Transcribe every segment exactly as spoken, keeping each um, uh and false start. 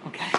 Okay.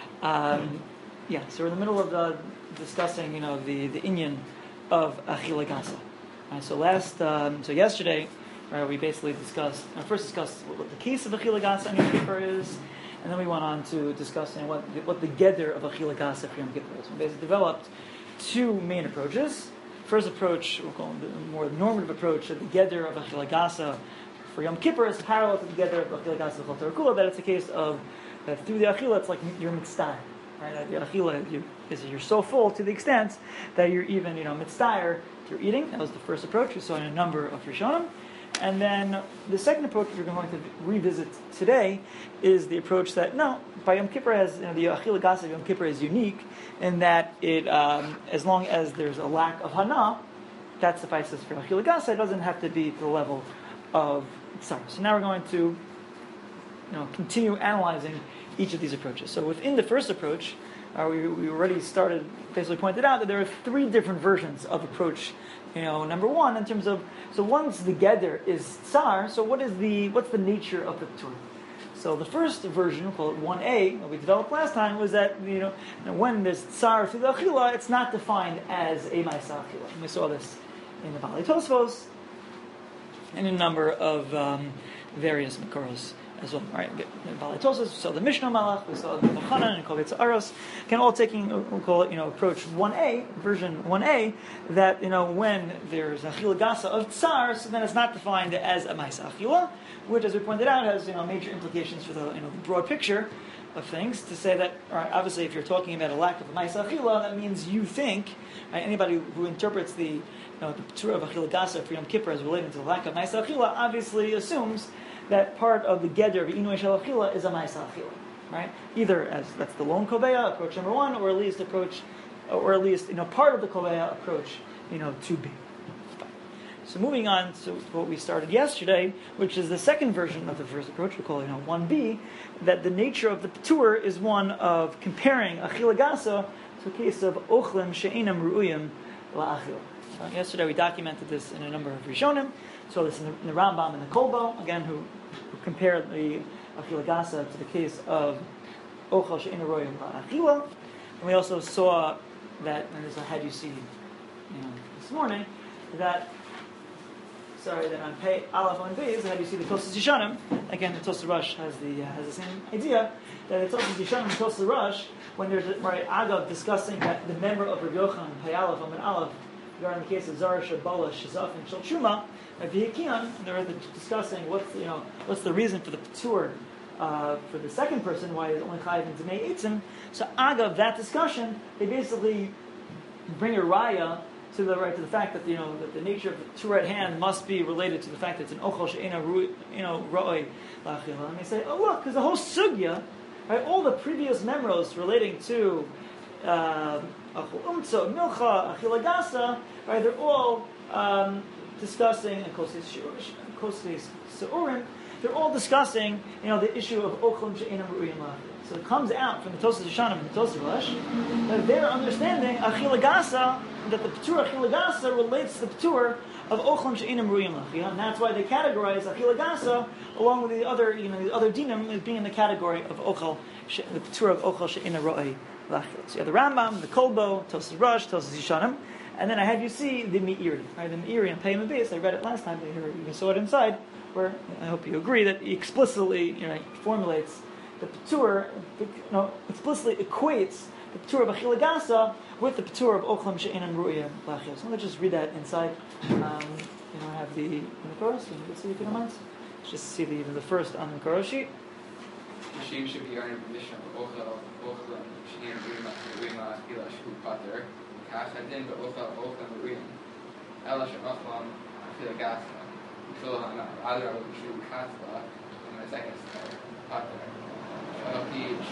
Um, yeah, so we're in the middle of uh, discussing, you know, the, the inyan of Achila Gasa. Right, so last, um, so yesterday, right, we basically discussed, uh, first discussed what, what the case of Achila Gasa on Yom Kippur is, and then we went on to discussing what the, what the geder of Achila Gasa for Yom Kippur is. We basically developed two main approaches. First approach, we'll call it the more normative approach, that the geder of Achila Gasa for Yom Kippur is parallel to the geder of Achila Gasa for Chol Torah, that it's a case of that through the Achila, it's like you're mitzvah, right? That the Achila you, is you're so full to the extent that you're even, you know, mitzvah through eating. That was the first approach we saw in a number of Rishonim. And then the second approach we're going to revisit today is the approach that, no, by Yom Kippur, has, you know, the Achila Gasa of Yom Kippur is unique in that it, um, as long as there's a lack of Hana, that suffices for Achila Gasa. It doesn't have to be to the level of Tzar. So now we're going to, you know, continue analyzing each of these approaches. So within the first approach, uh, we, we already started, basically pointed out that there are three different versions of approach. You know, number one, in terms of, so once the geder is tsar, so what is the, what's the nature of the ptur? So the first version, we'll call it one A, that we developed last time, was that, you know, when there's tsar through the achila, it's not defined as a ma'isa achila. And we saw this in the Balei Tosfos, and in a number of um, various makoros as well. All right, Balei Tosfos, we saw the Mishnah Malach, we saw the Chanan and Kovetz Aros, can all taking, we'll call it, you know, approach one A, version one A, that, you know, when there's Achila Gasa of Tsar, so then it's not defined as a Ma'isa Achila, which, as we pointed out, has, you know, major implications for the, you know, the broad picture of things, to say that, all right, obviously if you're talking about a lack of a Ma'isa Achila, that means you think, right, anybody who interprets the, you know, the Torah of Achila Gasa for Yom Kippur as relating to the lack of Ma'isa Achila, obviously assumes that part of the geder of Inui Shel Achila is a Ma'isa Achila, right? Either as, that's the lone Koveya, approach number one, or at least approach, or at least, you know, part of the Koveya approach, you know, two B. So moving on to what we started yesterday, which is the second version of the first approach, we call it, you know, one B, that the nature of the Ptur is one of comparing Achila Gasa to a case of Ochlim She'inam Ru'uyim La'achil. So yesterday we documented this in a number of Rishonim, so this in the, in the Rambam and the Kolbo, again, who, who compared the Achila Gasa to the case of Ochel She'inam Ru'uyim La'achila. And we also saw that, and this is how you see, you know, this morning, that Sorry, that on pay Aleph on Beis, how do you see the Tosas Yishanim? Again, the Tosas Rush has the uh, has the same idea that the Tosas Yishanim and Tosas Rush, when there's a, right Agav discussing that the member of Rabbi Yochanan, Pei Aleph on Aleph, regarding the case of Zara Shabala Shazaf and Shal Shuma, at V'Hikian, they're discussing what's you know what's the reason for the Ptur uh, for the second person, why is only Chayiv and Zmei Eitzim. So Agav that discussion, they basically bring a raya to the right to the fact that you know that the nature of the Torah at hand must be related to the fact that it's an ochel she'ena you know roi la'achila. And they say, oh look, because the whole sugya, right, all the previous memros relating to achol umtzo, milcha, achila gasa, right, they're all um, discussing and kosei seurim. They're all discussing you know the issue of ochel she'ena ru'im la'achila. So it comes out from the Tosas Yishanim and the Tosas Rush that they're understanding Achila Gasa, that the Ptur Achila Gasa relates to the Ptur of Ochlam She'inam Ru'im La'achila, and that's why they categorize Achila Gasa along with the other, you know, the other dinim as being in the category of Ochel, the Ptur of Ochel She'inam Ru'im La'achila. So you have the Rambam, the Kolbo, Tosas Rush, Tosas Yishanim, and then I had you see the Meiri, right? The Meiri and Pei Beis. I read it last time. You saw it inside, where I hope you agree that he explicitly, you know, formulates the Ptur, no, explicitly equates the Ptur of Achila Gasa with the Ptur of Ochlam She'inam Ru'iyah La'achil. So let's just read that inside. Um, you know, I have the in the chorus. You can see if you don't mind. Let's just see the even the first on the chorus sheet. Machine should be earning permission of Ochel Ochlam She'inam Ru'iyah La'achil Ashku Pater. Kachadin beOchel Ochlam Ru'iyah. Ela She'Ochlam Achila Gasa. Kol Hana Adra L'Shu Katzla. And the second Pater. So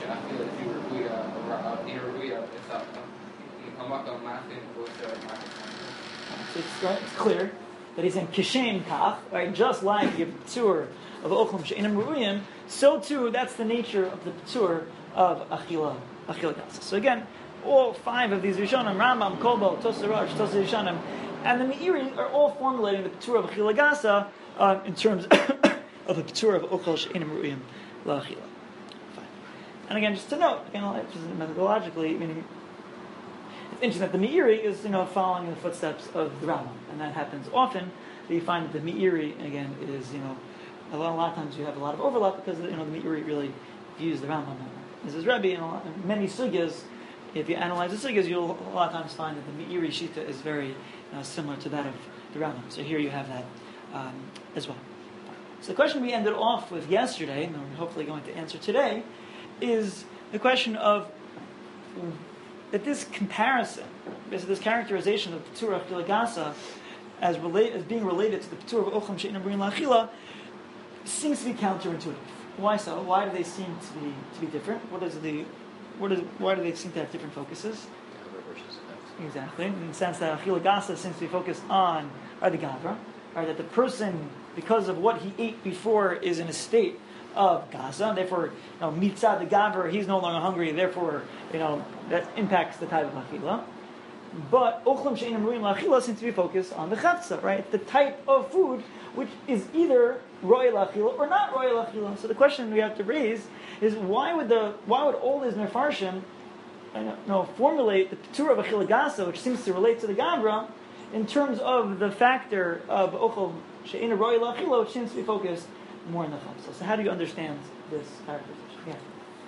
it's, it's clear that he's in Kishem Kach, right? Just like your Ptur of Ochlam She'inam Ru'uyim, so too that's the nature of the Ptur of Achila Achila Gasa. So again, all five of these Rishonim, Rambam, Kolbo, Tosas Rush, Tosas Yishanim, and the Meiri are all formulating the Ptur of Achila Gasa uh, in terms of the Ptur of Ochel She'inam Ru'uyim La'achila. And again, just to note, again, just methodologically, meaning it's interesting that the Meiri is, you know, following in the footsteps of the Rambam, and that happens often. That you find that the Meiri, again, is, you know, a lot, a lot of times you have a lot of overlap because, you know, the Meiri really views the Rambam. This is Rebbe, in, a lot, in many sugyas, if you analyze the sugyas, you'll a lot of times find that the Meiri Shita is very uh, similar to that of the Rambam. So here you have that um, as well. So the question we ended off with yesterday, and we're hopefully going to answer today, is the question of that this comparison, this characterization of the P'tur of Achila as, relate, as being related to the P'tur of Ochlam She'ein B'rin L'Achila seems to be counterintuitive. Why so? Why do they seem to be to be different? What is the what is why do they seem to have different focuses? Exactly. In the sense that Achila Gasa seems to be focused on right, the Gavra, right, that the person, because of what he ate before, is in a state of Gaza, and therefore, you know, mitzad the Gavra, he's no longer hungry, therefore, you know, that impacts the type of Achila. But Ochlam She'ein B'rin L'Achila seems to be focused on the Chavtza, right? The type of food which is either Ro'ei L'Achila or not Ro'ei L'Achila. So the question we have to raise is why would the why would all these Mefarshim you know, formulate the P'tur of Achila Gasa, which seems to relate to the Gavra, in terms of the factor of Ochlam She'ein Ro'ei L'Achila, which seems to be focused more in the Chavtza. So how do you understand this characterization? Yeah.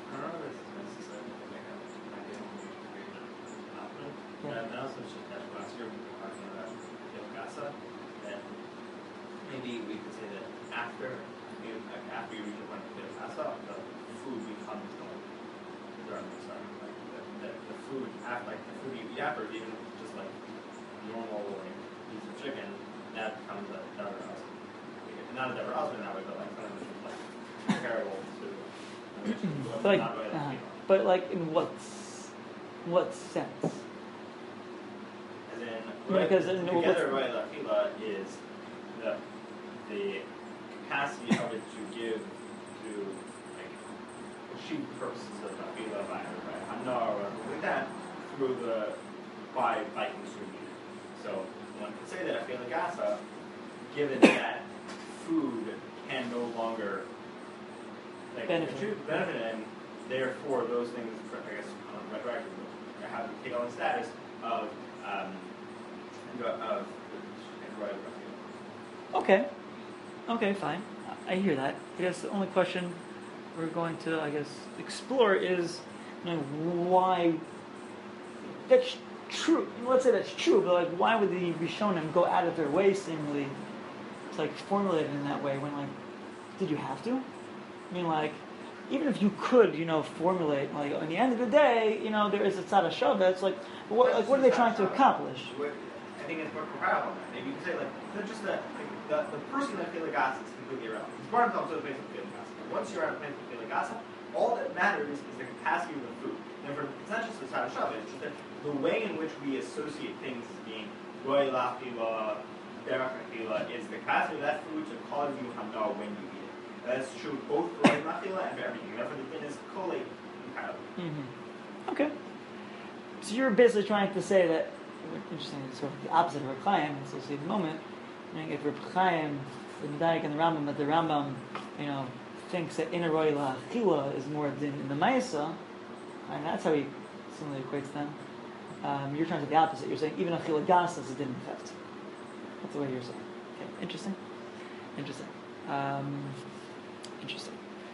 Yeah. And also, as last year we were talking about Gasa, that maybe we could say that after you, like after you reach a point of Gasa, the food becomes like the like the, the, the food after like the food you eat after, even just like normal like piece of chicken, that becomes a Dever Osman. Not a Dever Osman that way, but like something which is like comparable to. But like, uh, but like in what what sense? Right, because together, right, L'Achila is the the capacity of it to give to like achieve purposes of L'Achila by by Hana or something like that through the by by consuming it. So one could say that Achila Gasa, given that food can no longer like benefit, benefit and therefore those things, I guess, on the retroactive have to take on the status of um, Of Okay. Okay, fine. I hear that. I guess the only question we're going to, I guess, explore is, you know, why that's true. Let's say that's true, but like, why would the Rishonim go out of their way, seemingly, to like formulate it in that way? When like, did you have to? I mean, like, even if you could, you know, formulate like, at the end of the day, you know, there is a tzad hashava. It's like, what, like, what are they trying to accomplish? I think it's more comparable. Maybe you could say like, just that like, the, the person that Achila Gasa is completely irrelevant. It's part of the place of Achila Gasa. Once you're at a place of Achila Gasa, all that matters is the capacity of the food. And for it's not just the Tzad Hashava, it's just that the way in which we associate things as being Ro'ei L'Achila, Derech Achila, is the capacity of that food to cause you hana when you eat it. That's true both for Ro'ei L'Achila and for everything. Therefore, the din is collate compatible. Mm-hmm. Okay. So you're basically trying to say that. Interesting, it's sort of the opposite of Reb Chaim, so see at the moment. I mean, if Reb Chaim, the Medaik and the Rambam, but the Rambam, you know, thinks that Ina Ro'ei L'Achila is more than in the Maisa, and that's how he similarly equates them. Um, you're trying to do the opposite. You're saying even Achila Gasa is a din effect. That's the way you're saying. Okay, interesting. Interesting. Um, interesting.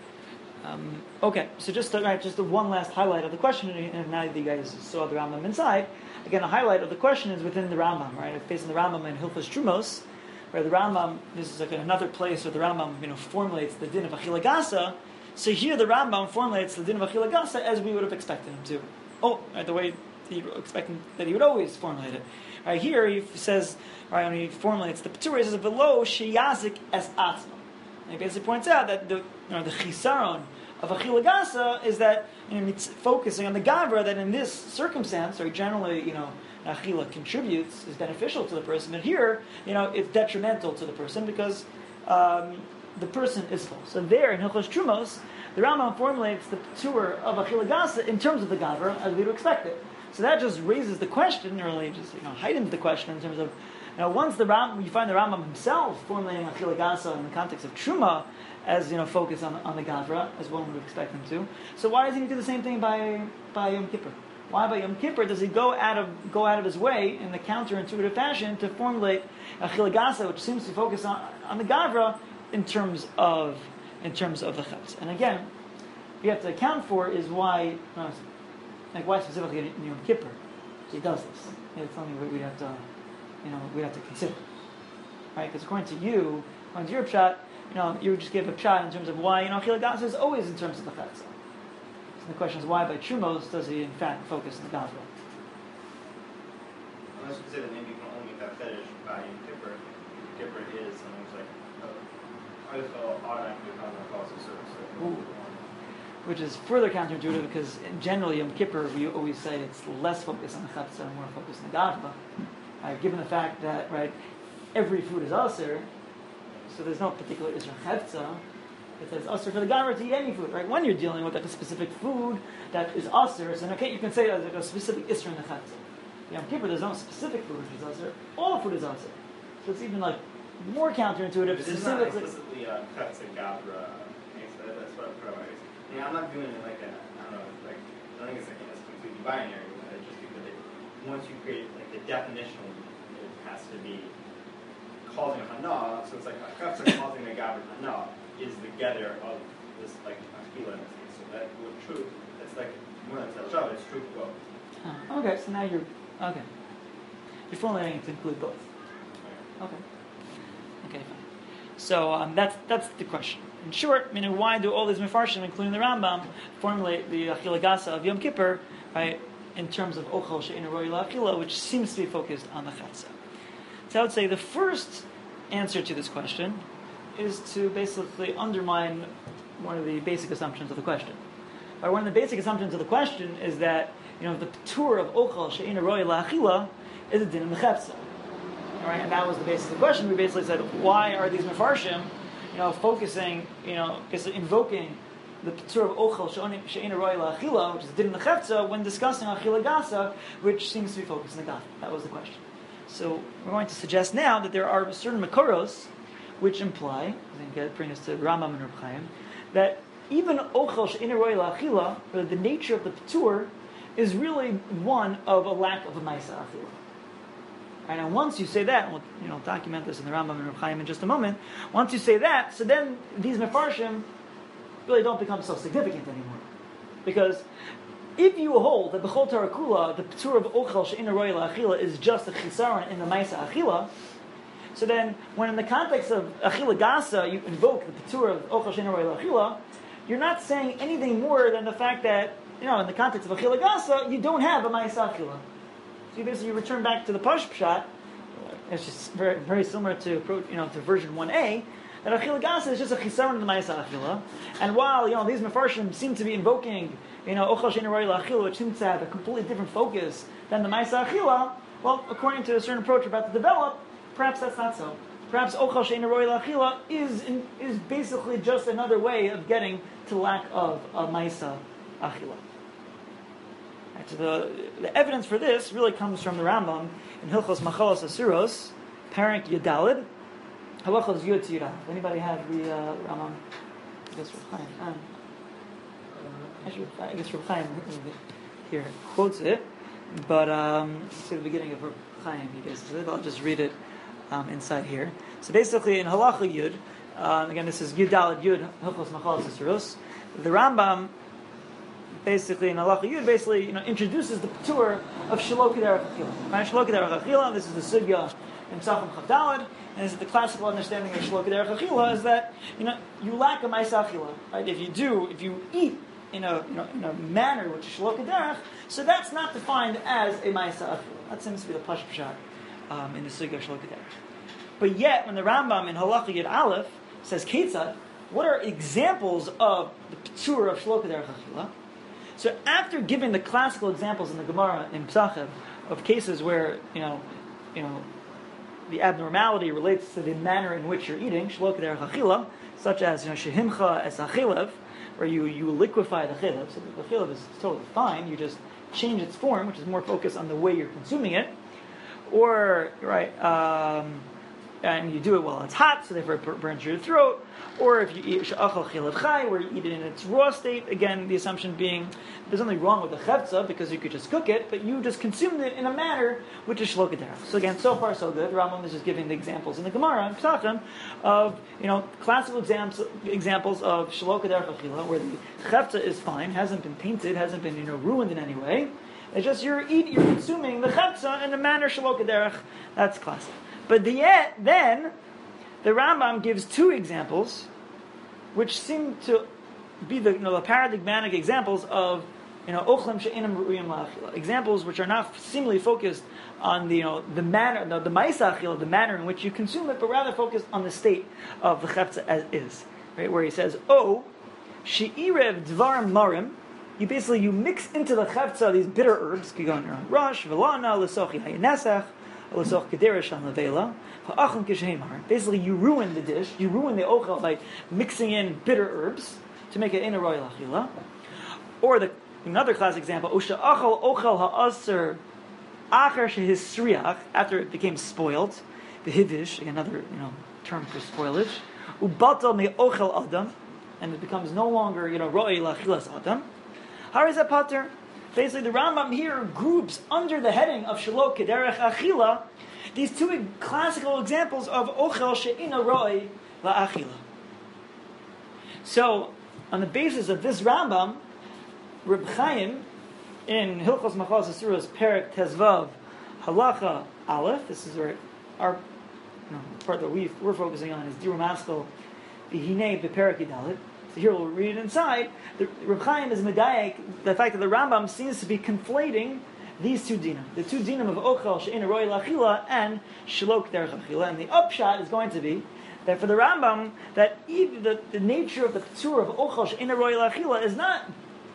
Um, okay, so just to, right, just the one last highlight of the question, and now that you guys saw the Rambam inside, again, a highlight of the question is within the Rambam, right? It's based on the Rambam in Hilchos Trumos, where the Rambam, this is like another place where the Rambam, you know, formulates the din of Achila Gasa. So here the Rambam formulates the din of Achila Gasa as we would have expected him to. Oh, right, the way he expecting that he would always formulate it. Right here he says, right, when he formulates the P'tur, he says below sheyazik es atzma. And he basically points out that the you know the chisaron of Achila Gasa is that, you know, it's focusing on the Gavra, that in this circumstance, or generally, you know, Achila contributes, is beneficial to the person, but here, you know, it's detrimental to the person because um, the person is full. So there, in Hilchos Trumos, the Rambam formulates the P'tur of Achila Gasa in terms of the Gavra, as we would expect it. So that just raises the question, or really just, you know, heightens the question in terms of, you know, once the Ram, you find the Rambam himself formulating Achila Gasa in the context of Truma, as you know, focus on on the Gavra as one would expect him to. So why doesn't he do the same thing by by Yom Kippur? Why by Yom Kippur does he go out of go out of his way in the counterintuitive fashion to formulate a Chilagasa, which seems to focus on on the Gavra in terms of in terms of the Chetz? And again, you have to account for is why, no, like why specifically in Yom Kippur he does this. It's something we have to, you know, we have to consider, right? Because according to you, according to your pshat, you know, you just gave a pshat in terms of why, you know, Chilagasa is always in terms of the Chetz. So the question is why by Trumos does he in fact focus on the Gavra? Unless you say that maybe you can only make that fetish by Yom Kippur. Yom Kippur is something that's like, oh, I just felt automatically become a cause of service. Ooh. Which is further counterintuitive because in generally Yom Kippur we always say it's less focused on the Chetz and more focused on the Gavra. Right? Given the fact that right, every food is aser, so there's no particular Isra Chetza. It says aser for the Gavra to eat any food. Right? When you're dealing with like a specific food that is aser, so okay, you can say there's like a specific Isra in the Chetza. Yom Kippur, there's no specific food which is aser. All food is aser. So it's even like more counterintuitive. This is not explicitly uh, Chetz and Gavra. That's what I'm trying to Yeah, I'm not doing it like a, I don't know, like, I don't think it's like it's completely binary. I just think that it, once you create like the definition, it has to be causing a hana, so it's like a chetza causing a gavra hana is the getter of this like achila in this case. So that would true. That's like more than tel shav. It's true for both. Huh. Okay, so now you're okay. You're formulating to include both. Okay. Okay, fine. So um, that's that's the question. In short, meaning why do all these mefarshim, including the Rambam, formulate the achila gasa of Yom Kippur, right, in terms of ochel she'eino roi la'achila, which seems to be focused on the chetza. So I would say the first answer to this question is to basically undermine one of the basic assumptions of the question. Or one of the basic assumptions of the question is that you know the tour of ochel she'eino roi la'achila is a din in the chetza. All right, and that was the basis of the question. We basically said, why are these mefarshim, you know, focusing, you know, basically invoking the Patur of Ochel She'eino Roi La'achila, which is Din the Chetza, when discussing Achila Gasa, which seems to be focused on the Gasa. That was the question. So we're going to suggest now that there are certain Makoros which imply, I think that bring us to Rambam and Reb Chaim, that even Ochel She'eino Roi La'achila, or the nature of the Patur, is really one of a lack of a Maisa Achila. Right, and once you say that, we'll you know document this in the Rambam and Reb Chaim in just a moment. Once you say that, so then these mefarshim really don't become so significant anymore, because if you hold that b'chol Torah kula the patur of ochel she'eino roi la'achila is just a chisaron in the ma'isa achila, so then when in the context of achila gasa you invoke the patur of ochel she'eino roi la'achila, you're not saying anything more than the fact that you know in the context of achila gasa you don't have a ma'isa achila. So you basically return back to the Pash Pshat. It's just very, very similar to you know to version one A. That Achila Gasa is just a chisaron in the Ma'isa Achila. And while you know these mefarshim seem to be invoking you know Ochel She'eino Roi La'achila, which seems to have a completely different focus than the Ma'isa Achila, well, according to a certain approach we're about to develop, perhaps that's not so. Perhaps Ochel She'eino Roi La'achila is in, is basically just another way of getting to lack of a Ma'isa Achila. Right, so the, the evidence for this really comes from the Rambam in Hilchos Machalos Asuros, Parak Yudalid, Halachos Yud Tzira. Anybody have the uh, Rambam? I guess Reb Chaim. Um, actually, I guess Reb Chaim here quotes it, but um, see the beginning of Reb Chaim. He bases it. I'll just read it um, inside here. So basically, in Halacha Yud, uh, again, this is Yudalid Yud Hilchos Machalos Asuros. The Rambam. Basically, in Halacha Yud, basically, you know, introduces the patur of Shelo K'derech Achila. Right, Shelo K'derech Achila. This is the sugya in Pesachim Chav Daled, and this is the classical understanding of Shelo K'derech Achila is that you know you lack a Ma'isa Achila. Right, if you do, if you eat in a you know in a manner which is Shelo K'derech, so that's not defined as a Ma'isa Achila. That seems to be the Pash Pshat um, in the sugya of Shelo K'derech. But yet, when the Rambam in Halacha Yud Aleph says Ketzad, what are examples of the patur of Shelo K'derech Achila? So after giving the classical examples in the Gemara in Pesachim of cases where you know, you know, the abnormality relates to the manner in which you're eating, shelo k'derech achila, such as you know shehimcha es achilev, where you, you liquefy the chilev. So the chilev is totally fine. You just change its form, which is more focused on the way you're consuming it. Or right, um, and you do it while it's hot, so therefore it burns your throat. Or if you eat she'achal chilav chai, where you eat it in its raw state, again, the assumption being there's nothing wrong with the chevtza because you could just cook it, but you just consumed it in a manner which is shlo kederach. So again, so far so good. Rambam is just giving the examples in the Gemara and Pesachim of, you know, classical examples examples of shlo kederach achila, where the chevtza is fine, hasn't been tainted, hasn't been, you know, ruined in any way. It's just you're eating, you're consuming the chevtza in a manner shlo kederach. That's classic. But the, then, the Rambam gives two examples, which seem to be the, you know, the paradigmatic examples of, you know, ochlem she'inam ru'yim la'achila. Examples which are not seemingly focused on the, you know, the manner, the, the ma'isa achila, the manner in which you consume it, but rather focused on the state of the chefza as is. Right, where he says, "Oh, she'irev dvarim marim." You basically you mix into the chefza these bitter herbs. You go on rush, velana, lesochi hayinesach. Basically, you ruin the dish, you ruin the ochel by mixing in bitter herbs to make it in a royal achila. Or the another classic example, osha achal ochel ha'aser acher shehisriach, after it became spoiled, the hivish, another you know term for spoilage, ubatal me ochel adam, and it becomes no longer you know royal achilas adam. How is that pater? Basically, the Rambam here groups under the heading of shelo kederech achila these two classical examples of ochel she'ina roi la'achila. So, on the basis of this Rambam, Reb Chaim in Hilchos Machos Asuros Perek Tezvav Halacha Aleph, this is where our you know, part that we we're focusing on is Diru Maskal V'hinei Beperek Yidalit. So here we'll read it inside. The Reb Chaim is medayek the fact that the Rambam seems to be conflating these two dinim, the two dinim of ochel she'ina roi la'achila and shelo kederech achila. And the upshot is going to be that for the Rambam, that even the, the nature of the p'tur of ochel she'ina roi la'achila is not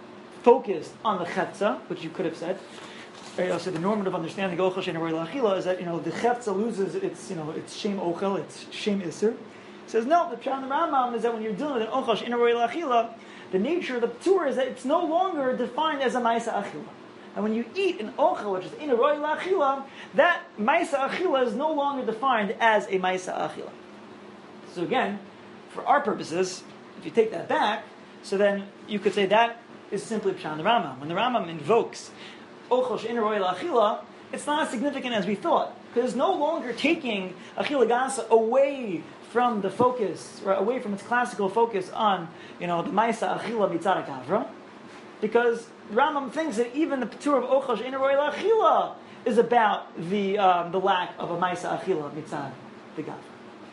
focused on the chetza, which you could have said. So the normative understanding of ochel she'ina roi la'achila is that you know the chetza loses its you know its shem ochel, its shem iser. Says no. The pshat in the Rambam is that when you're dealing with an ochel she'ina roi la'achila, the nature of the p'tur is that it's no longer defined as a ma'isa achila. And when you eat an ochel, which is in a roi la'achila, that ma'isa achila is no longer defined as a ma'isa achila. So again, for our purposes, if you take that back, so then you could say that is simply pshat in the Rambam. When the Rambam invokes ochel she'in roi la'achila, it's not as significant as we thought, because it's no longer taking achila gasa away from the focus, or away from its classical focus on, you know, the ma'isa achila mitzad hakavra, because Rambam thinks that even the p'tur of ochel she'in roi la'achila is about the um, the lack of a ma'isa achila mitzad the gavra.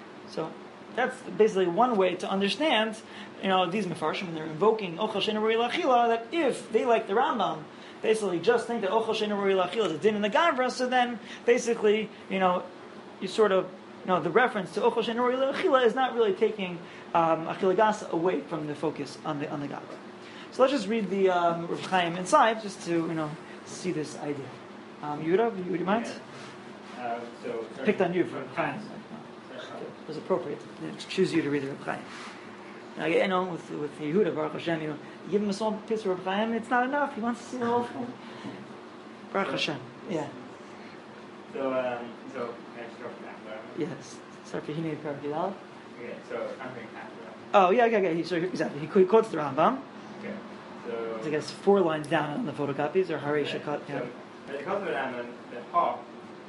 So that's basically one way to understand, you know, these mefarshim when they're invoking ochel she'in roi la'achila, that if they like the Rambam basically just think that ochel she'in roi la'achila is a din in the gavra, so then basically, you know, you sort of you know, the reference to ochel she'in roi la'achila is not really taking um, achila gasa away from the focus on the on the gavra. So let's just read the um, Reb Chaim inside, just to you know see this idea. Um, Yehuda, would you mind? Yeah. Uh, so picked on you for Reb Chaim. It was appropriate to choose you to read the Reb Chaim. Now, you know, with with Yehuda, Baruch Hashem, you know, you give him a small piece of Reb Chaim, it's not enough. He wants to see the whole thing. Baruch Hashem. Yeah. So, um, so can I start from that? Yes. Start for Hinei Perek Yidal. Okay, so I'm going to Oh yeah, yeah, yeah. He, so exactly. He quotes the Rambam. Okay. So I guess four lines down on the photocopies, or Harei okay. Shakat. Yeah. So the concept of Rambam, the ha,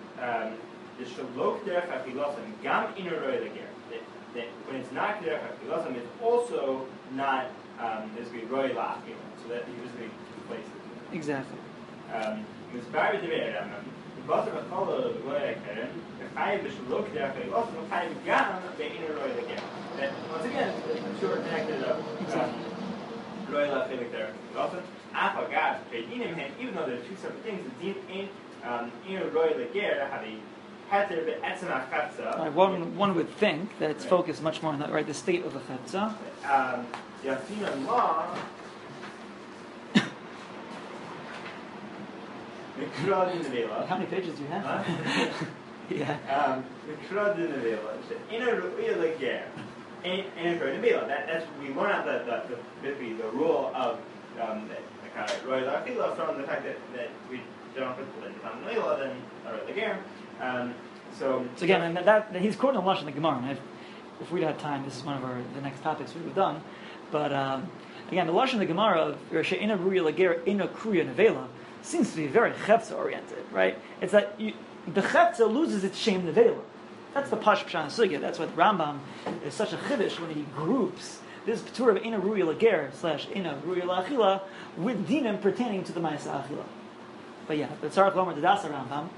the shalok derech afilasam gam inu roi leger. That when it's not derech afilasam, it's also not um, basically roi la'achil. So that you basically replace it. Exactly. Um, Mitzvah b'devei Rambam. The basar v'chol l'goy akeren. V'chayiv b'shalok derech afilasam. V'chayiv gam be'inu roi leger. That once again, I'm sure connected up. Um, Roi la'achil derech afilasam. Afagav be'inim hen. Even though they're two separate things, the din ain't um, inu roi leger have a heter be'etzem ha'chatza. Right, one one would think that it's right. focused much more on that, right, the state of the chetza. Um, Yafina law. Mikrad in the vela. How many pages do you have? Huh? yeah. Um, Mikrad in the vela. Inu roi leger. Ain't inu roi in the vela. That that's we learn out the the basically the rule of um, the kind of roi la'achila from the fact that that we don't put the tam noila then roi leger. Um, So, So again, and that, that he's quoting a Lashon in the Gemara. And if, if we'd had time, this is one of our the next topics we would have done. But um, again, the Lashon in the Gemara of She'ina Ruya Lager Ina Kruya Nevela seems to be very chefza oriented, right? It's that you, the chefza loses its shame nevela. That's the Pash Pshan Sugya. That's why the Rambam is such a chiddush when he groups this Patur of Ina Ruya Lager slash Ina Ruya Lachila with dinim pertaining to the Ma'aseh Achila. But yeah, the Tzarech Lomer the Dasa Rambam.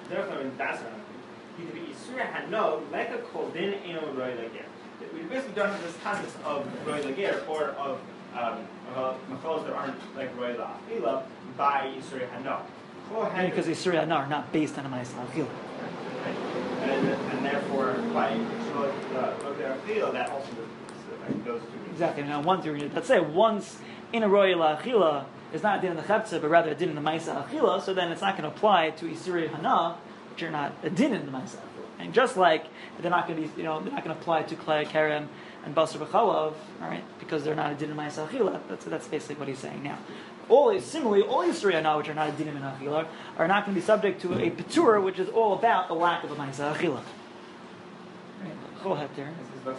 We basically don't have this concept of Roy Lager or of um, machalos that aren't like Roy La'achila by Yisuri Hana. Because Yisuri Hana are not based on a Ma'aseh Achila. And, and therefore, by Roy La'achila, that also like, goes to exactly. Now, once you're let's say once in a Roy La'achila is not a din in the Cheptzah, but rather a din in the Ma'aseh Achila, so then it's not going to apply to Yisuri Hana, which are not a din in the Ma'aseh Achila. And just like they're not going to be, you know, they're not going to apply to Klei Kerem and Basar B'chalav, all right, because they're not a din in Ma'aseh Achila. That's that's basically what he's saying now. All similarly, all Yisuri Hana, which are not a din in Achila, are not going to be subject to a Petur, which is all about the lack of a Ma'aseh Achila. Go ahead there.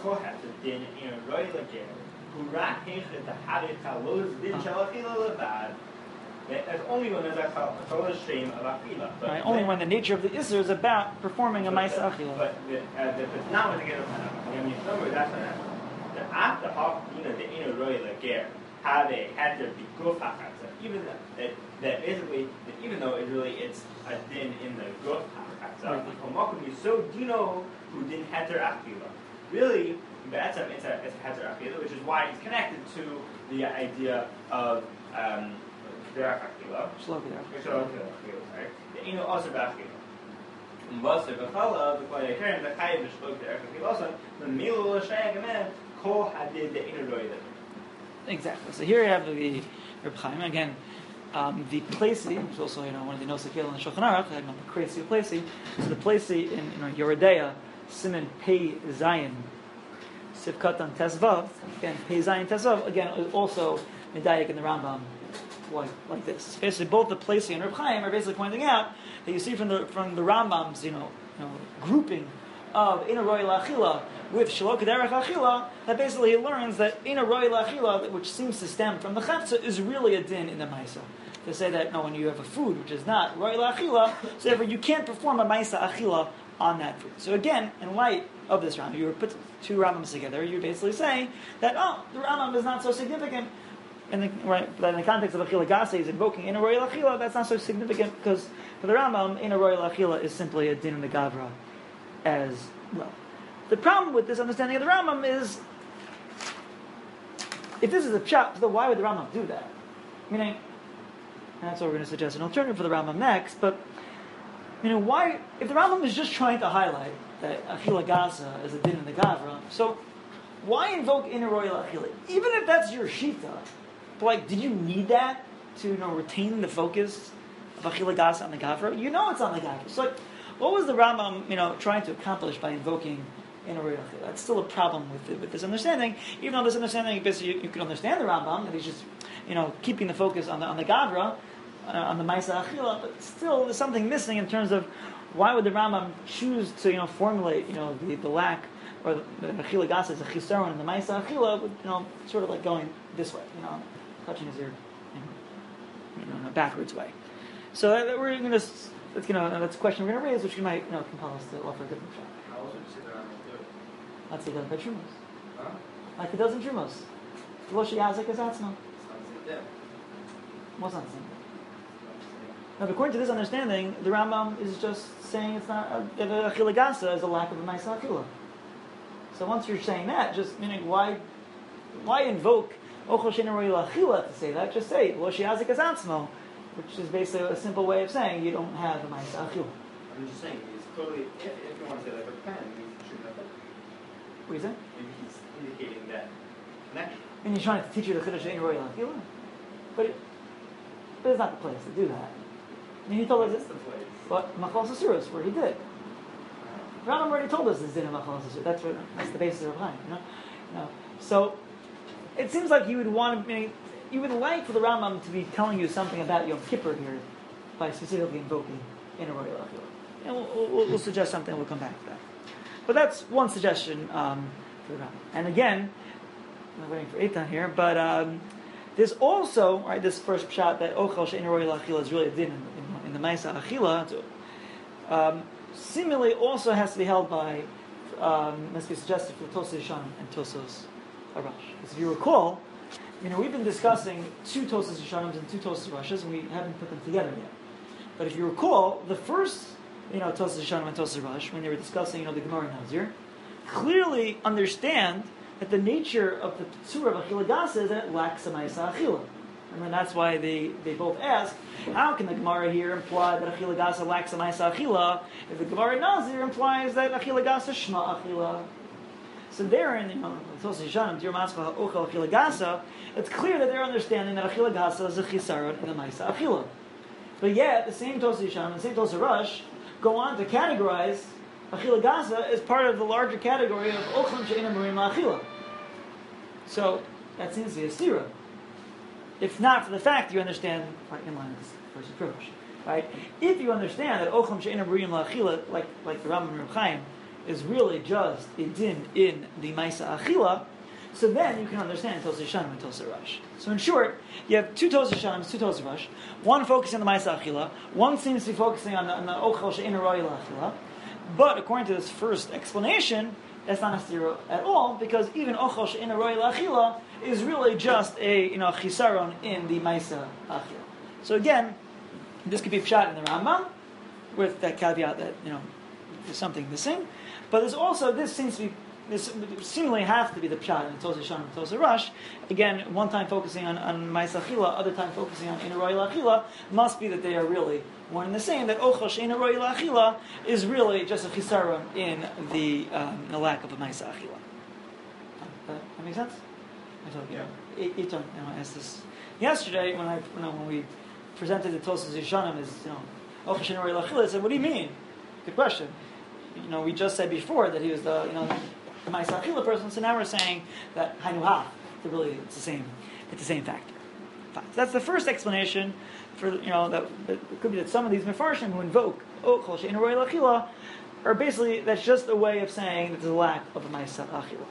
That's only when there's a challah stream of achila. Right, only when the nature of the isser is about performing a ma'aseh achila. But it's not when they get a I mean, remember that's what the after half, you know, the inner roy lager, how they had to be guf hachatza. Even that, that basically, that even though it really it's a din in the guf hachatza, the is so dino who didn't heter achila. Really, that's a it's a it's a heter achila, which is why it's connected to the idea of. Um, Derech Achila. Shlok Derech. Shlok Derech, right? The Inu also B'Achila. And Basar B'Chala, the Klei Kerem, the Chayiv Shlok Derech Achila also, the Milu L'Shayag Amen, Kol Hadid the Inu Roidah. Exactly. So here you have the Reb Chaim again. Um, the Plesi, which is also you know one of the Nosakil in the Shulchan Aruch, I know the crazy Plesi. So the Plesi in you know Yoredeya, Siman Pei Zayin, Sivkatan Tesvav, again Pei Zayin Tesvav, again also Medayik in the Rambam. Like, like this. Basically, both the Plesi and Reb Chaim are basically pointing out that you see from the from the Rambam's you know, you know grouping of Ina Roy La'achila with Shalok Derech Achila, that basically he learns that Ina Roy La'achila, which seems to stem from the Chefza, is really a din in the Maisa. To say that no, when you have a food which is not Roy La'achila, so therefore you can't perform a Maisa Achila on that food. So again, in light of this Rambam, you put two Rambams together, you're basically saying that oh, the Rambam is not so significant. In the, right, but in the context of Achila Gasa, he's invoking Ina Roy La'achila, that's not so significant because for the Rambam, Ina Roy La'achila is simply a din in the Gavra as well. The problem with this understanding of the Rambam is, if this is a pshat, then why would the Rambam do that? Meaning, and that's what we're going to suggest an alternative for the Rambam next, but, you know, why, if the Rambam is just trying to highlight that Achila Gasa is a din in the Gavra, so why invoke Ina Roy La'achila? Even if that's your shita, like, did you need that to you know retain the focus of Achila Gasa on the Gavra? You know it's on the Gavra. So, like, what was the Rambam you know trying to accomplish by invoking Ina Roy La'achila? That's still a problem with it, with this understanding. Even though this understanding, basically, you, you can understand the Rambam that he's just you know keeping the focus on the on the Gavra, uh, on the Ma'aseh Achila, but still there's something missing in terms of why would the Rambam choose to you know formulate you know the, the lack or the Achila Gasa is a chisaron and the Ma'aseh Achila, you know sort of like going this way, you know. Touching his ear, you know, in a backwards way. So uh, we're going to, that's you know, that's a question we're going to raise, which might, you know, compel us to offer a different shot. How else would you say that I'm going to do it? That's the by Trumos. Huh? Like it does in Trumos. Lo sheyazik es atzmo. It's not the same thing. What's not the same? Now, according to this understanding, the Rambam is just saying it's not uh, that a Achila Gasa is a lack of a Ma'aseh Achila. So once you're saying that, just meaning why, why invoke Ochel She'ina Roy La'achila to say that? Just say Lo sheyazik es atzmo, which is basically a simple way of saying you don't have a Ma'aseh Achila. I'm just saying, it's clearly, if, if you want to say like a pen, you shouldn't have it. What is it? Maybe he's indicating that connection. And you're trying to teach you the Chiddush She'ina Roy La'achila? But it, but it's not the place to do that. I mean, he told us It's the place. but Machal Sasuras, where he did. Rambam already told us this din of Machal Sasuras. That's what that's the basis of Chaim, you know. You know? So it seems like you would want to, I mean, you would like for the Rambam to be telling you something about Yom Kippur here by specifically invoking Ina Roy La'achila. and we'll, we'll, we'll suggest something. We'll come back to that. But that's one suggestion um, for the Rambam. And again, I'm waiting for Eitan here, but um, there's also right this first shot that ochel she'eino ro'eh la'achila is really a din in, in, in the Ma'isa Achila. Um, similarly, also has to be held by um, must be suggested for Tosos Yishanim and Tosos Arash. Because if you recall, you know we've been discussing two Tosos Yishanims and two Tosos Arashas, and we haven't put them together yet. But if you recall, the first you know Tosos Yishanim and Tosos Arash, when they were discussing you know the Gemara and Nazir, clearly understand that the nature of the Tzura of Achila Gasa is that it lacks a Ma'isa Achila. And then that's why they, they both ask, how can the Gemara here imply that Achila Gasa lacks a Ma'isa Achila if the Gemara in Nazir implies that Achila Gasa Shema Achila? So there in, you know, Tosos Yishanim, Dir Mascha Ochel Achila Gasa, it's clear that they're understanding that Achila Gasa is a Chisaron in the Ma'isa Achila. But yet, the same Tosos Yishanim and the same Tosos Arash go on to categorize Achila Gasa as part of the larger category of Ochlim She'eino Meruim La'achila. So, that seems to be a stira. If not for the fact you understand, right, in line with this first privilege, right? If you understand that Ochlim She'eino Meruim La'achila, like like the Rambam and Reb Chaim, is really just a din in the Ma'isa Achila, so then you can understand Tosos Yishanim and Tosos Arash. So in short, you have two Tosos Yishanim, two Tosos Arash, one focusing on the Ma'isa Achila, one seems to be focusing on the, on the Ochel She'eino Ro'eh La'achila, but according to this first explanation, that's not necessary at all, because even Ochel She'eino Ro'eh La'achila is really just a you know chisaron in the Ma'isa Achila. So again, this could be pshat in the Rambam, with that caveat that you know there's something missing. But there's also this seems to be this seemingly have to be the pshat in Tosos Yishanim and Tosos Arash. Again, one time focusing on, on Ma'isa Achila, other time focusing on Eino Ro'eh La'achila, must be that they are really one and the same. That Ochel She'eino Ro'eh La'achila is really just a chisaron in the um, the lack of a Ma'isa Achila. Uh, that makes sense? I told you. Yeah. It, it, you know, I asked this yesterday when I you know, when we presented the Tosos Yishanim as you know Ochel She'eino Ro'eh La'achila. I said, "What do you mean?" Good question. You know, we just said before that he was the you know the Ma'isa Achila person. So now we're saying that Hainu Ha, really it's the same. It's the same factor. Fine. So that's the first explanation for you know that, that it could be that some of these mefarshim who invoke Ochel She'eino Ro'eh La'achila are basically that's just a way of saying that there's a lack of a Ma'isa Achila.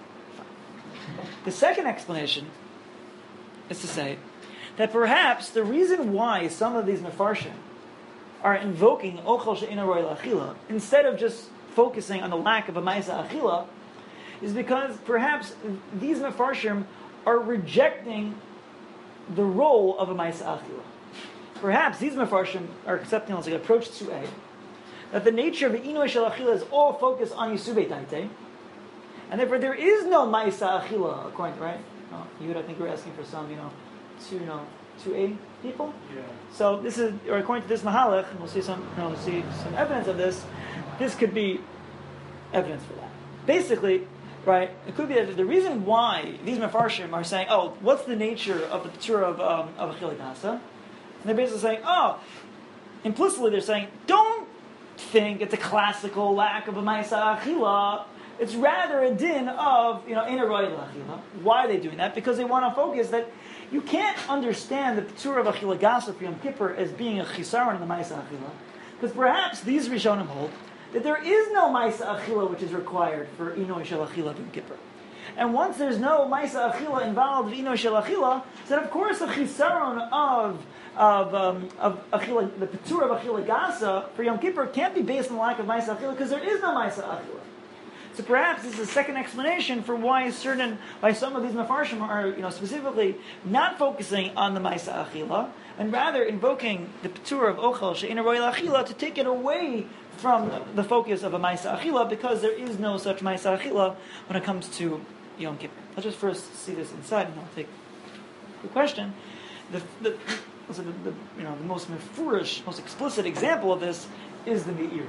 The second explanation is to say that perhaps the reason why some of these mefarshim are invoking Ochel She'eino Ro'eh La'achila instead of just focusing on the lack of a Ma'isa Achila is because perhaps these mefarshim are rejecting the role of a Ma'isa Achila. Perhaps these mefarshim are accepting, let's say, approach to A, that the nature of the Inui Shel Achila is all focused on Yisubei Taitei, and therefore there is no Ma'isa Achila, according to, right? Oh, you would, I think, we're asking for some, you know, two, you know, two A people? Yeah. So this is, or according to this Mahalach, and we'll see some, you know, we'll see some evidence of this, this could be evidence for that. Basically, right, it could be that the reason why these Mefarshim are saying, oh, what's the nature of the Torah of, um, of Achila Gasa? And they're basically saying, oh, implicitly they're saying, don't think it's a classical lack of a Ma'isa Achila. It's rather a din of, you know, Eino Ro'eh La'achila. Why are they doing that? Because they want to focus that you can't understand the Torah of Achila Gasa for Yom Kippur as being a chisaron in the Ma'isa Achila. Because perhaps these Rishonim hold that there is no Ma'isa Achila which is required for Inoi Shel Achila Yom Kippur. And once there's no Ma'isa Achila involved in Inoi Shel Achila, then of course the chisaron of of um, of Achila, the Petur of Achila Gasa for Yom Kippur can't be based on the lack of Ma'isa Achila because there is no Ma'isa Achila. So perhaps this is a second explanation for why certain, why some of these Mefarshim are, you know, specifically not focusing on the Ma'isa Achila, and rather invoking the Petur of Ochel She'eino Ro'eh La'achila to take it away from the focus of a Ma'isa Achila, because there is no such Ma'isa Achila when it comes to Yom Kippur. Let's just first see this inside, and I'll take the question. The, the, the, the you know the most mefurish, most explicit example of this is the Me'iri.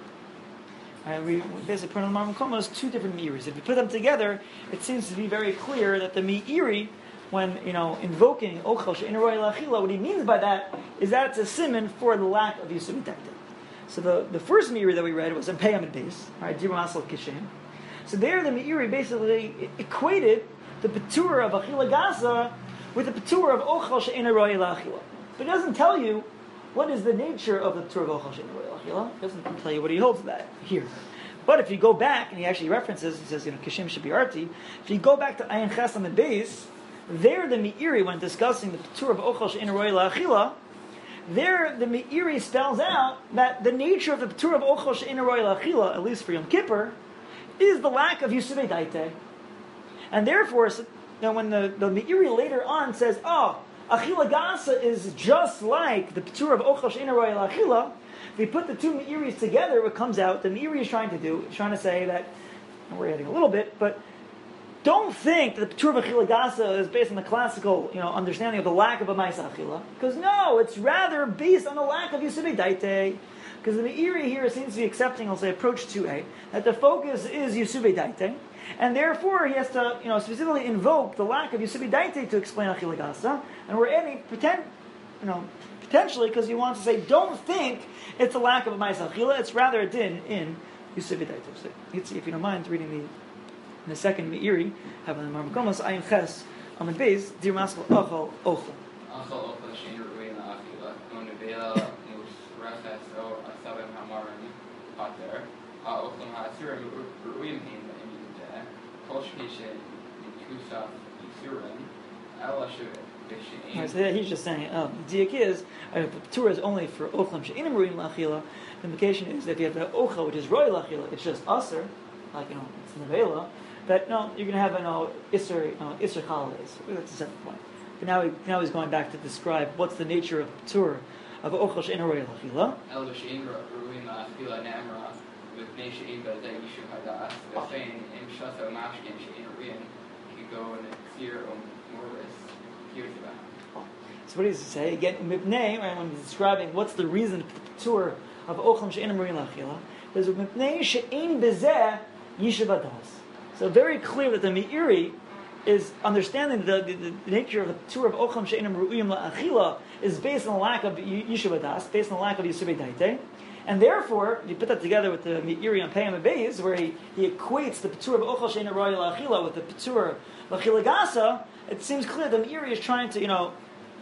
Uh, we basically put on the Marmon Koma as two different Me'iris. If you put them together, it seems to be very clear that the Me'iri, when you know invoking Ochel She'eino Ro'eh La'achila, what he means by that is that it's a siman for the lack of Yisub Tekta. So the, the first Me'iri that we read was in Pei Amid Beis, right? Dibur Masal Kishem. So there, the Me'iri basically equated the Petur of Achila Gasa with the Petur of Ochel She'eino Ro'eh La'achila. But it doesn't tell you what is the nature of the P'tur of Ochel She'ein Ro'ei L'Achila? He doesn't tell you what he holds of that here. But if you go back, and he actually references, he says, you know, Kishim Shabiarti, if you go back to Ayin Chesam and Beis, there the Meiri, when discussing the P'tur of Ochel She'ein Ro'ei L'Achila, there the Meiri spells out that the nature of the P'tur of Ochel She'ein Ro'ei L'Achila, at least for Yom Kippur, is the lack of Yisuvei Daitei. And therefore, so, you know, when the, the Meiri later on says, oh, Achila Gasa is just like the P'tur of Ochel She'ein Ro'ei L'Achila, if we put the two Me'iris together, what comes out, the Meiri is trying to do, is trying to say that, and we're adding a little bit, but don't think that the P'tur of Achila Gasa is based on the classical, you know, understanding of the lack of a Ma'isa Achila. Because no, it's rather based on the lack of Yisuvei Daitei. Because the Meiri here seems to be accepting, I'll say, approach two A, that the focus is Yisuvei Daitei, and therefore he has to, you know, specifically invoke the lack of Yisuvei Daitei to explain Achila Gasa, and we're adding, pretend, you know, potentially, because he wants to say, don't think it's a lack of a Ma'isa Achila, it's rather a din in Yisuvei Daitei. So you can see, if you don't mind, reading the in the second Meiri, having the Marmakomas, Ayin Ches, on the base, Dir Maskal Achal Ochel. Achal Ochel She'ein Ro'ei L'Achila, Gon Nevela Nus Reches O Asavim Hamarim Pater, HaOchlim HaAsurim Ru'im Hein Ba'im Yudeh, Kol Shkei She'Nikusaf Yisurim, Ela She'V'She'ein. Right, so yeah, he's just saying, um, the diak is, uh, if the P'tur is only for Ochlim She'enim Ru'im L'Achila, the implication is that if you have the Ochel, which is Ro'ei L'Achila, it's just Aser, like, you know, it's Nevela, that no, you're going to have, you know, Isser, you know, Isser holidays. That's a separate point. But now, he, now he's going back to describe what's the nature of P'tur of Ochel She'ein Ro'ei L'Achila. El She'ein Ru'im L'Achila Namra, V'pnei She'ein B'zeh Yishuv Hadas, V'chein Im Shasa Mashkin She'ein Ru'im, Kigo Netzir O Moris, Kirzibah. So what does he say? Again, Mipnei, right, when he's describing what's the reason for the P'tur of Ochel She'ein Ro'ei L'Achila, there's Mipnei She'ein B'zeh Yishuv Hadas. So very clear that the Meiri is understanding the, the, the nature of the P'tur of Ochel She'enim Ru'im L'Achila is based on the lack of Yishuv Hadas, based on the lack of Yisuvei Daitei. And therefore, you put that together with the Meiri on Peyam Beis, where he, he equates the P'tur of Ochel She'enim Ro'ei L'Achila with the P'tur L'Achila Gasa, it seems clear the Meiri is trying to, you know,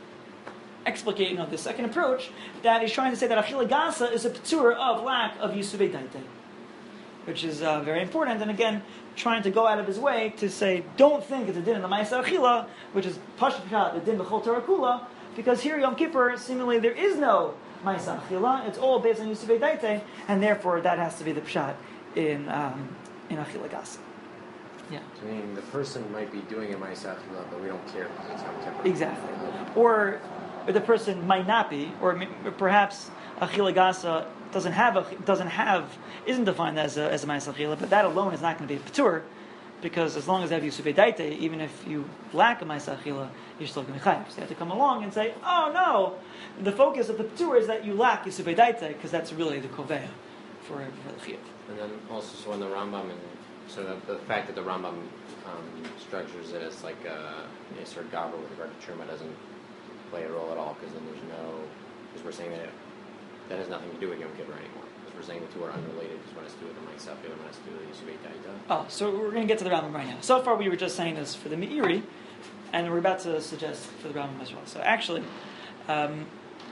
explicate, you know, the second approach, that he's trying to say that Achila Gasa is a P'tur of lack of Yisuvei Daitei, which is uh, very important. And again, trying to go out of his way to say, don't think it's a din in the Ma'isa Achila, which is Pashat Pshat, the din b'chol Torah Kula, because here Yom Kippur, seemingly there is no Ma'isa Achila, it's all based on Yisuvei Daitei, and therefore that has to be the Pshat in um, in Achila Gasa. Yeah. I mean, the person might be doing a Ma'isa Achila, but we don't care because it's Yom Kippur. Exactly. Or, or the person might not be, or perhaps Achila Gasa doesn't have a, doesn't have isn't defined as a as a Ma'aseh Achila, but that alone is not going to be a P'tur, because as long as they have Yisuvei Daitei, even if you lack a Ma'aseh Achila, you're still going to be chayav. So you have to come along and say, oh no, the focus of the P'tur is that you lack Yisuvei Daitei, because that's really the koveya for for the chiyuv. And then also, so in the Rambam, and so the, the fact that the Rambam um, structures it as like a, a sort of gabra with regard to truma doesn't play a role at all, because then there's no, because we're saying that it, that has nothing to do with Yom Kippur anymore. Because we're saying the two are unrelated, because one has to do with the Ma'aseh Achila, one has to do with the Yisuvei Daitei. Oh, so we're going to get to the Rambam right now. So far we were just saying this for the Meiri, and we're about to suggest for the Rambam as well. So actually, um,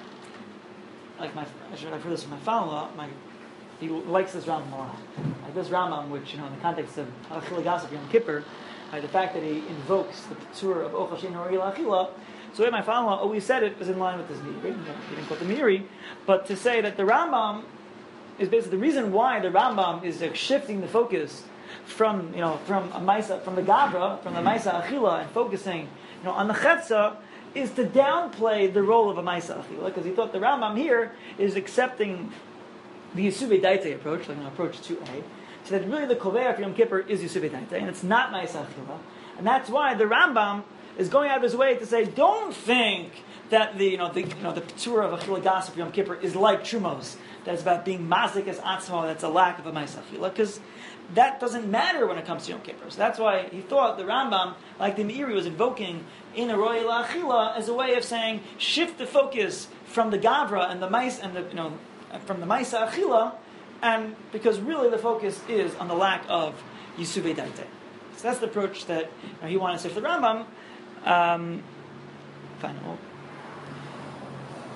like my, I've heard this from my father-in-law, my, he likes this Rambam a lot. Like this Rambam, which, you know, in the context of Achila Gasa of Yom Kippur, uh, the fact that he invokes the P'tur of Ochel She'ein Ro'ei L'Achila, so the way my father-in-law always said it was in line with this Meiri. He didn't quote the Meiri, but to say that the Rambam is basically the reason why the Rambam is uh, shifting the focus from, you know, from a Maisa, from the Gabra, from the Maisa Achila, and focusing, you know, on the Chetza, is to downplay the role of a Maisa Achila, because he thought the Rambam here is accepting the Yisuvei Daitei approach, like an approach to A, so that really the Koveya for Yom Kippur is Yisuvei Daitei, and it's not Maisa Achila, and that's why the Rambam is going out of his way to say, don't think that the, you know, the, you know, the P'tur of Achila Gasa for Yom Kippur is like Trumos, that it's about being mazik as atzmo, that's a lack of a Ma'aseh Achila, because that doesn't matter when it comes to Yom Kippur. So that's why he thought the Rambam, like the Meiri, was invoking in a Ro'ei L'Achila as a way of saying, shift the focus from the Gavra and the Mais, and the, you know, from the Ma'aseh Achila, and because really the focus is on the lack of Yisuvei Daitei. So that's the approach that, you know, he wanted to say for the Rambam. Um, fine. Well,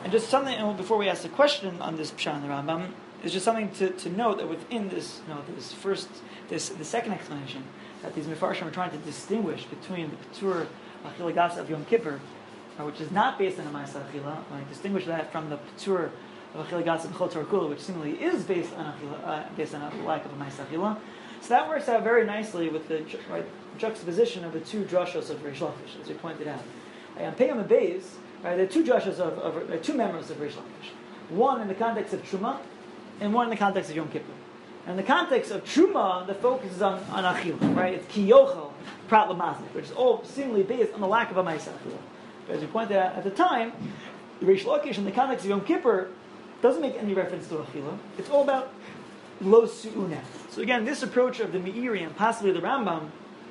And just something, and before we ask the question on this Pshat in the Rambam, it's just something to, to note that within this, you know, this first, this the second explanation, that these Mefarshim are trying to distinguish between the Patur Achila Gasa of Yom Kippur, uh, which is not based on a Ma'aseh Achila, like distinguish that from the Patur of Achila Gasa of Chol Torah Kula, which seemingly is based on Achila, uh, based on a lack of a Ma'aseh Achila. So that works out very nicely with the ju- right, juxtaposition of the two drushos of Reish Lakish, as you pointed out. Uh, on Peyam Beis, right, there are two drushos of, of uh, two members of Reish Lakish. One in the context of Truma, and one in the context of Yom Kippur. And in the context of Truma, the focus is on, on Achila, right? It's Ki Yochel, Prat L'Mazik, which is all seemingly based on the lack of a Ma'aseh Achila. But as we pointed out at the time, the Reish Lakish in the context of Yom Kippur doesn't make any reference to Achila. It's all about Lo Su'una. So again, this approach of the Meiri and possibly the Rambam,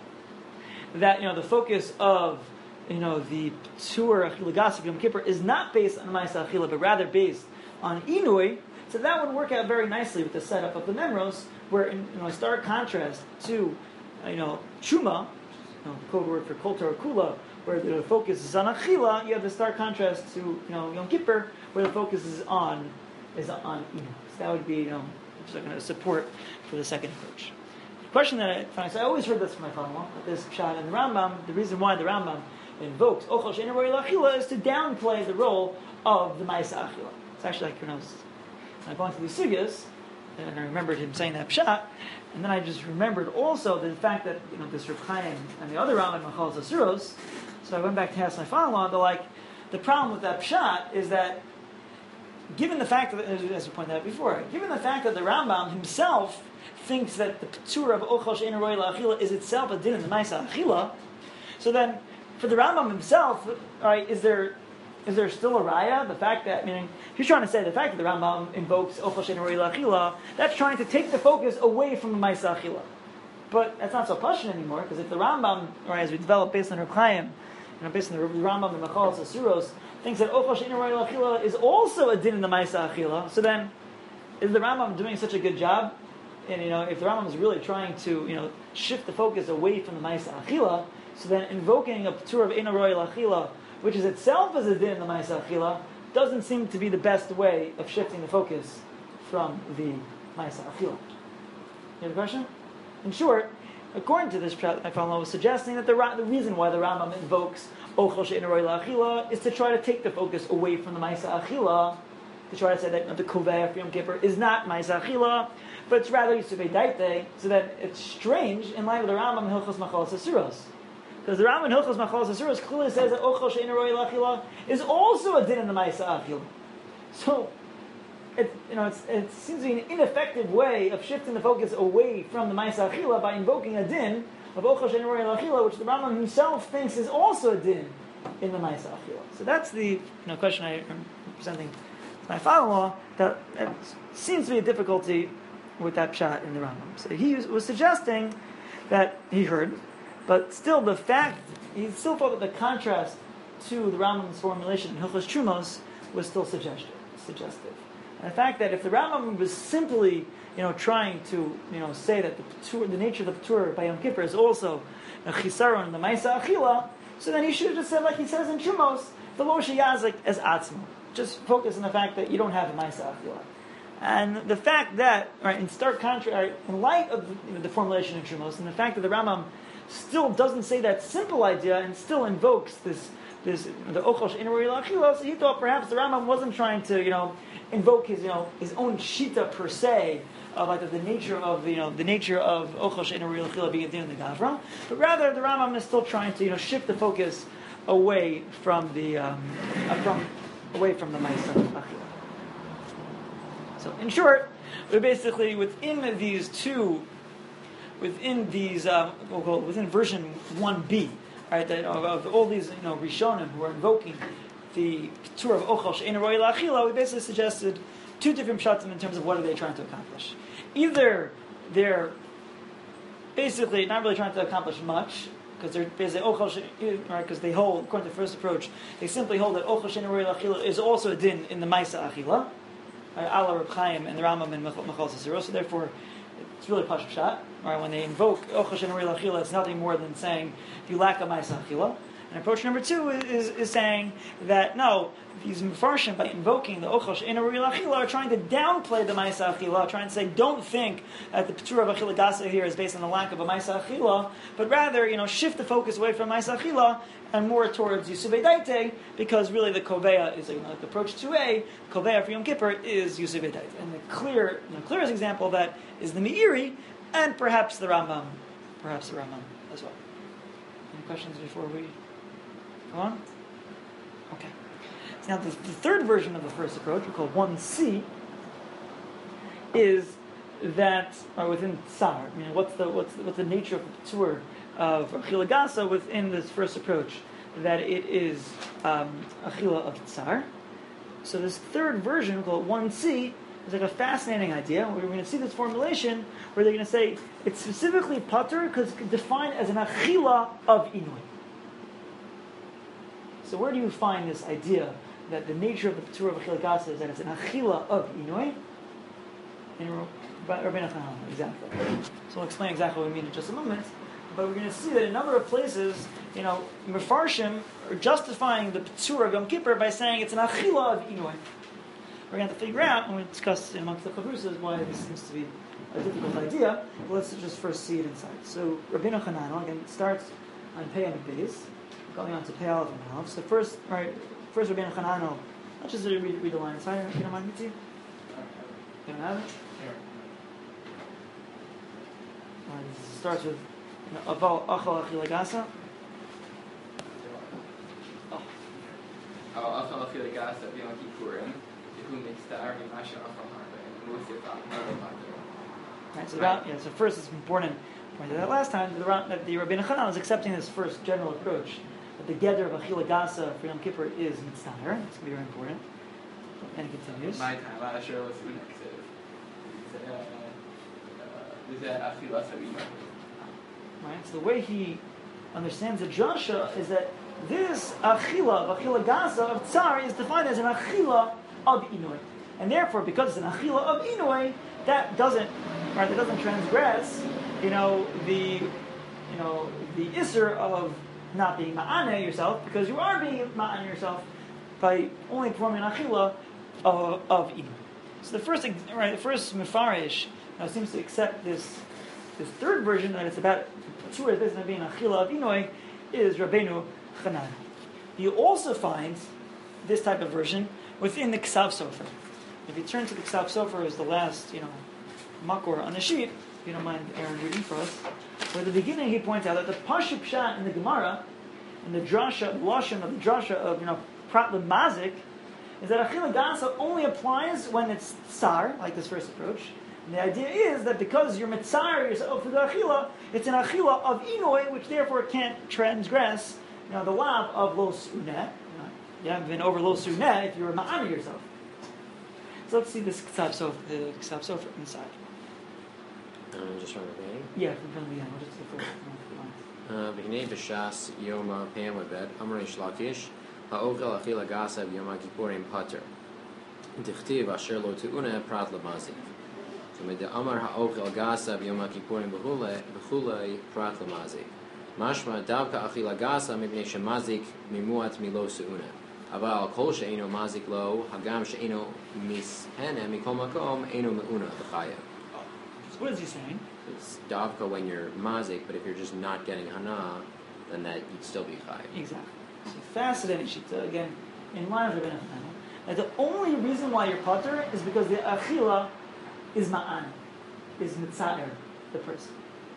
that, you know, the focus of, you know, the Patur Achila Gasa of Yom Kippur is not based on Ma'aseh Achila, but rather based on Inui. So that would work out very nicely with the setup of the Memros, where in, you know, a stark contrast to, you know, Truma, you know, code word for Kol Torah Kula, where the focus is on Achila. You have the stark contrast to, you know, Yom Kippur, where the focus is on is on Inu. So that would be, you know, just going to support for the second approach. The question that I find, so I always heard this from my father-in-law, that this Pshat in the Rambam, the reason why the Rambam invokes Ochel She'eino Ro'ei L'Achila is to downplay the role of the Ma'aseh Achila. It's actually like when I was I'm going through these sugyas, and I remembered him saying that pshat, and then I just remembered also the fact that, you know, this Reb Chaim and the other Rambam Machalas Asuros. So I went back to ask my father-in-law. They're like, the problem with that pshat is that, given the fact that, as we pointed out before, given the fact that the Rambam himself thinks that the Patur of Ochel She'eino Ro'ei L'Achila is itself a din in the Ma'aseh Achila, so then for the Rambam himself, all right, is there Is there still a raya? The fact that, meaning, he's trying to say the fact that the Rambam invokes Ochel She'eino Ro'ei L'Achila, that's trying to take the focus away from the Ma'aseh Achila. But that's not so pashut anymore, because if the Rambam, or as we develop based on Reb Chaim, you know, based on the Rambam and Machalas Asuros, thinks that Ochel She'eino Ro'ei L'Achila is also a din in the Ma'aseh Achila, so then, is the Rambam doing such a good job? And, you know, if the Rambam is really trying to, you know, shift the focus away from the Ma'aseh Achila, so then invoking a Patur of Eino Ro'ei L'Achila, which is itself as a din in the Ma'aseh Achila, doesn't seem to be the best way of shifting the focus from the Ma'aseh Achila. You have a question? In short, according to this, my father-in-law was suggesting that the, the reason why the Rambam invokes Ochel She'eino Ro'ei L'Achila is to try to take the focus away from the Ma'aseh Achila, to try to say that the Koveh for Yom Kippur is not Ma'aseh Achila, but it's rather Yisuvei Daite, so that it's strange in light of the Rambam in Hilchos Machalas Asuros. Because the Rambam in Hilchos Machalas Asuros clearly says that Ochel She'eino Ro'ei L'Achila is also a din in the Ma'aseh Achila. So, it, you know, it's, it seems to be an ineffective way of shifting the focus away from the Ma'aseh Achila by invoking a din of Ochel She'eino Ro'ei L'Achila, which the Rambam himself thinks is also a din in the Ma'aseh Achila. So that's the, you know, question I am presenting to my father-in-law, that, that seems to be a difficulty with that pshat in the Rambam. So he was, was suggesting that he heard, but still the fact, he still thought that the contrast to the Rambam's formulation in Hilchos Trumos was still suggestive. suggestive. And the fact that if the Rambam was simply, you know, trying to, you know, say that the, patur, the nature of the Patur by Yom Kippur is also a chisaron in the Ma'aseh Achila, so then he should have just said, like he says in Trumos, the lo sheyazik as atzmo. Just focus on the fact that you don't have a Ma'aseh Achila. And the fact that, right, in stark contrast, in light of the, you know, the formulation in Trumos, and the fact that the Rambam still doesn't say that simple idea and still invokes this, this the Ochel She'eino Ro'ei L'Achila, so he thought perhaps the Rambam wasn't trying to, you know, invoke his, you know, his own shita per se of like the nature of, you know, the nature of Ochel She'eino Ro'ei L'Achila being a din in the Gavra, but rather the Rambam is still trying to, you know, shift the focus away from the um, uh, from away from the Ma'aseh Achila. So in short, we're basically within these two. Within these, um, we'll call it within version one B, right, that of, of all these, you know, Rishonim who are invoking the Patur of Ochel She'eino Ro'ei L'Achila, we basically suggested two different pshatim in terms of what are they trying to accomplish. Either they're basically not really trying to accomplish much, because they're basically Ochel She'eino, right, because they hold, according to the first approach, they simply hold that Ochel She'eino Ro'ei L'Achila is also a din in the Ma'aseh Achila, right, ala Reb Chaim and the Rambam and Machalas Asuros, so therefore it's really pashut pshat. Right, when they invoke Ochel She'eino Ro'ei L'Achila, it's nothing more than saying if you lack a Ma'aseh Achila. And approach number two is, is, is saying that no, these Mefarshim, by invoking the Ochel She'eino Ru'ya L'Achila, are trying to downplay the Ma'aseh Achila, trying to say, don't think that the Petura of Achila Gasa here is based on the lack of a Ma'aseh Achila, but rather, you know, shift the focus away from Ma'aseh Achila and more towards Yusuf Daite, because really the Koveya is, you know, like approach two A, Koveya for Yom Kippur is Yusuf Daite. And the clear, you know, clearest example of that is the Meiri, and perhaps the Rambam, perhaps the Rambam as well. Any questions before we go on? Okay. So now the, the third version of the first approach, we call one C, is that, or within Tsar, I mean, what's the what's the, what's the nature of the tour of Achila Gasa within this first approach? That it is um, Achila of Tsar. So this third version, we call it one C, is like a fascinating idea. We're going to see this formulation where they're going to say it's specifically pater because it's defined as an Achila of Inui. So where do you find this idea that the nature of the Petura of Achila Gasa is that it's an Achila of Inui? In Rabbeinu Chananel, exactly. So we'll explain exactly what we mean in just a moment. But we're going to see that in a number of places, you know, Mefarshim are justifying the Petura of Yom Kippur by saying it's an Achila of Inui. We're going to have to figure out, and we discuss amongst the Chavrusas why this seems to be a difficult idea. But let's just first see it inside. So Rabbeinu Chananel, again, it starts on Pei and Beis, going on to Pei Aleph and Aleph. So first, right, first Rabbeinu Chananel, let's just read, read the line inside, if you don't mind me to. You don't have it? Right, it starts with Aval Achal Achila Gasa. Aval Achal Achila Gasa B'Yom Kippurim. Right, so that, yeah, so first it's important, pointed out last time, the, that the Rabbeinu Chananel is accepting this first general approach, that the gather of Achila Gasa for Yom Kippur is mitzvah. It's going to be very important. And it continues. My time, I sure was Right, so the way he understands the drasha is that this Achila of Achila Gasa of Tsar is defined as an Achila of Inui. And therefore, because it's an Achila of Inui, that doesn't, right, that doesn't transgress, you know, the, you know, the Isser of not being Ma'aneh yourself, because you are being Ma'aneh yourself by only performing an Achila of, of Inui. So the first, right, the first Mefarish, you know, seems to accept this, this third version, that it's about Petura based on being Achila of Inui, is Rabbeinu Chananel. You also find this type of version within the Ksav Sofer. If you turn to the Ksav Sofer as the last, you know, makor on the sheet, if you don't mind Aaron reading for us, where at the beginning he points out that the Pashut Pshat in the Gemara, and the drasha, lashon of the drasha of, you know, Prat Mazik, is that Achila Gasa only applies when it's Tsar, like this first approach. And the idea is that because you're Mitzar yourself for the Achila, it's an Achila of Inui, which therefore can't transgress, you know, the lav of Lo Suneh. You haven't been over Lo Suneh if you're Ma'ana yourself. So let's see this Ksav Sofer, the Ksav Sofer inside. Um, just from the beginning? Yeah, from the beginning. We'll just the first. V'hnei b'shas yoma pam v'bet amrei shlakish ha'ochel achila gasa v'yom kippurim pater dichtiv asher lo te'una prat lamazik. So with the amar ha'ochel gasa v'yom kippurim b'chulei prat lamazik. Mashma davka achila gasa mipnei shemazik mimuat milo se'una. Aval kol she'eno mazik lo hagam she'eno mishene mikol makom eno me'una b'chaya. So what is he saying? It's davka when you're mazik, but if you're just not getting hana, then that you'd still be chay. Exactly. So fascinating shita again in line with Rabbeinu Chananel. That the only reason why you're pater is because the achila is ma'an, is mitzaer, the person.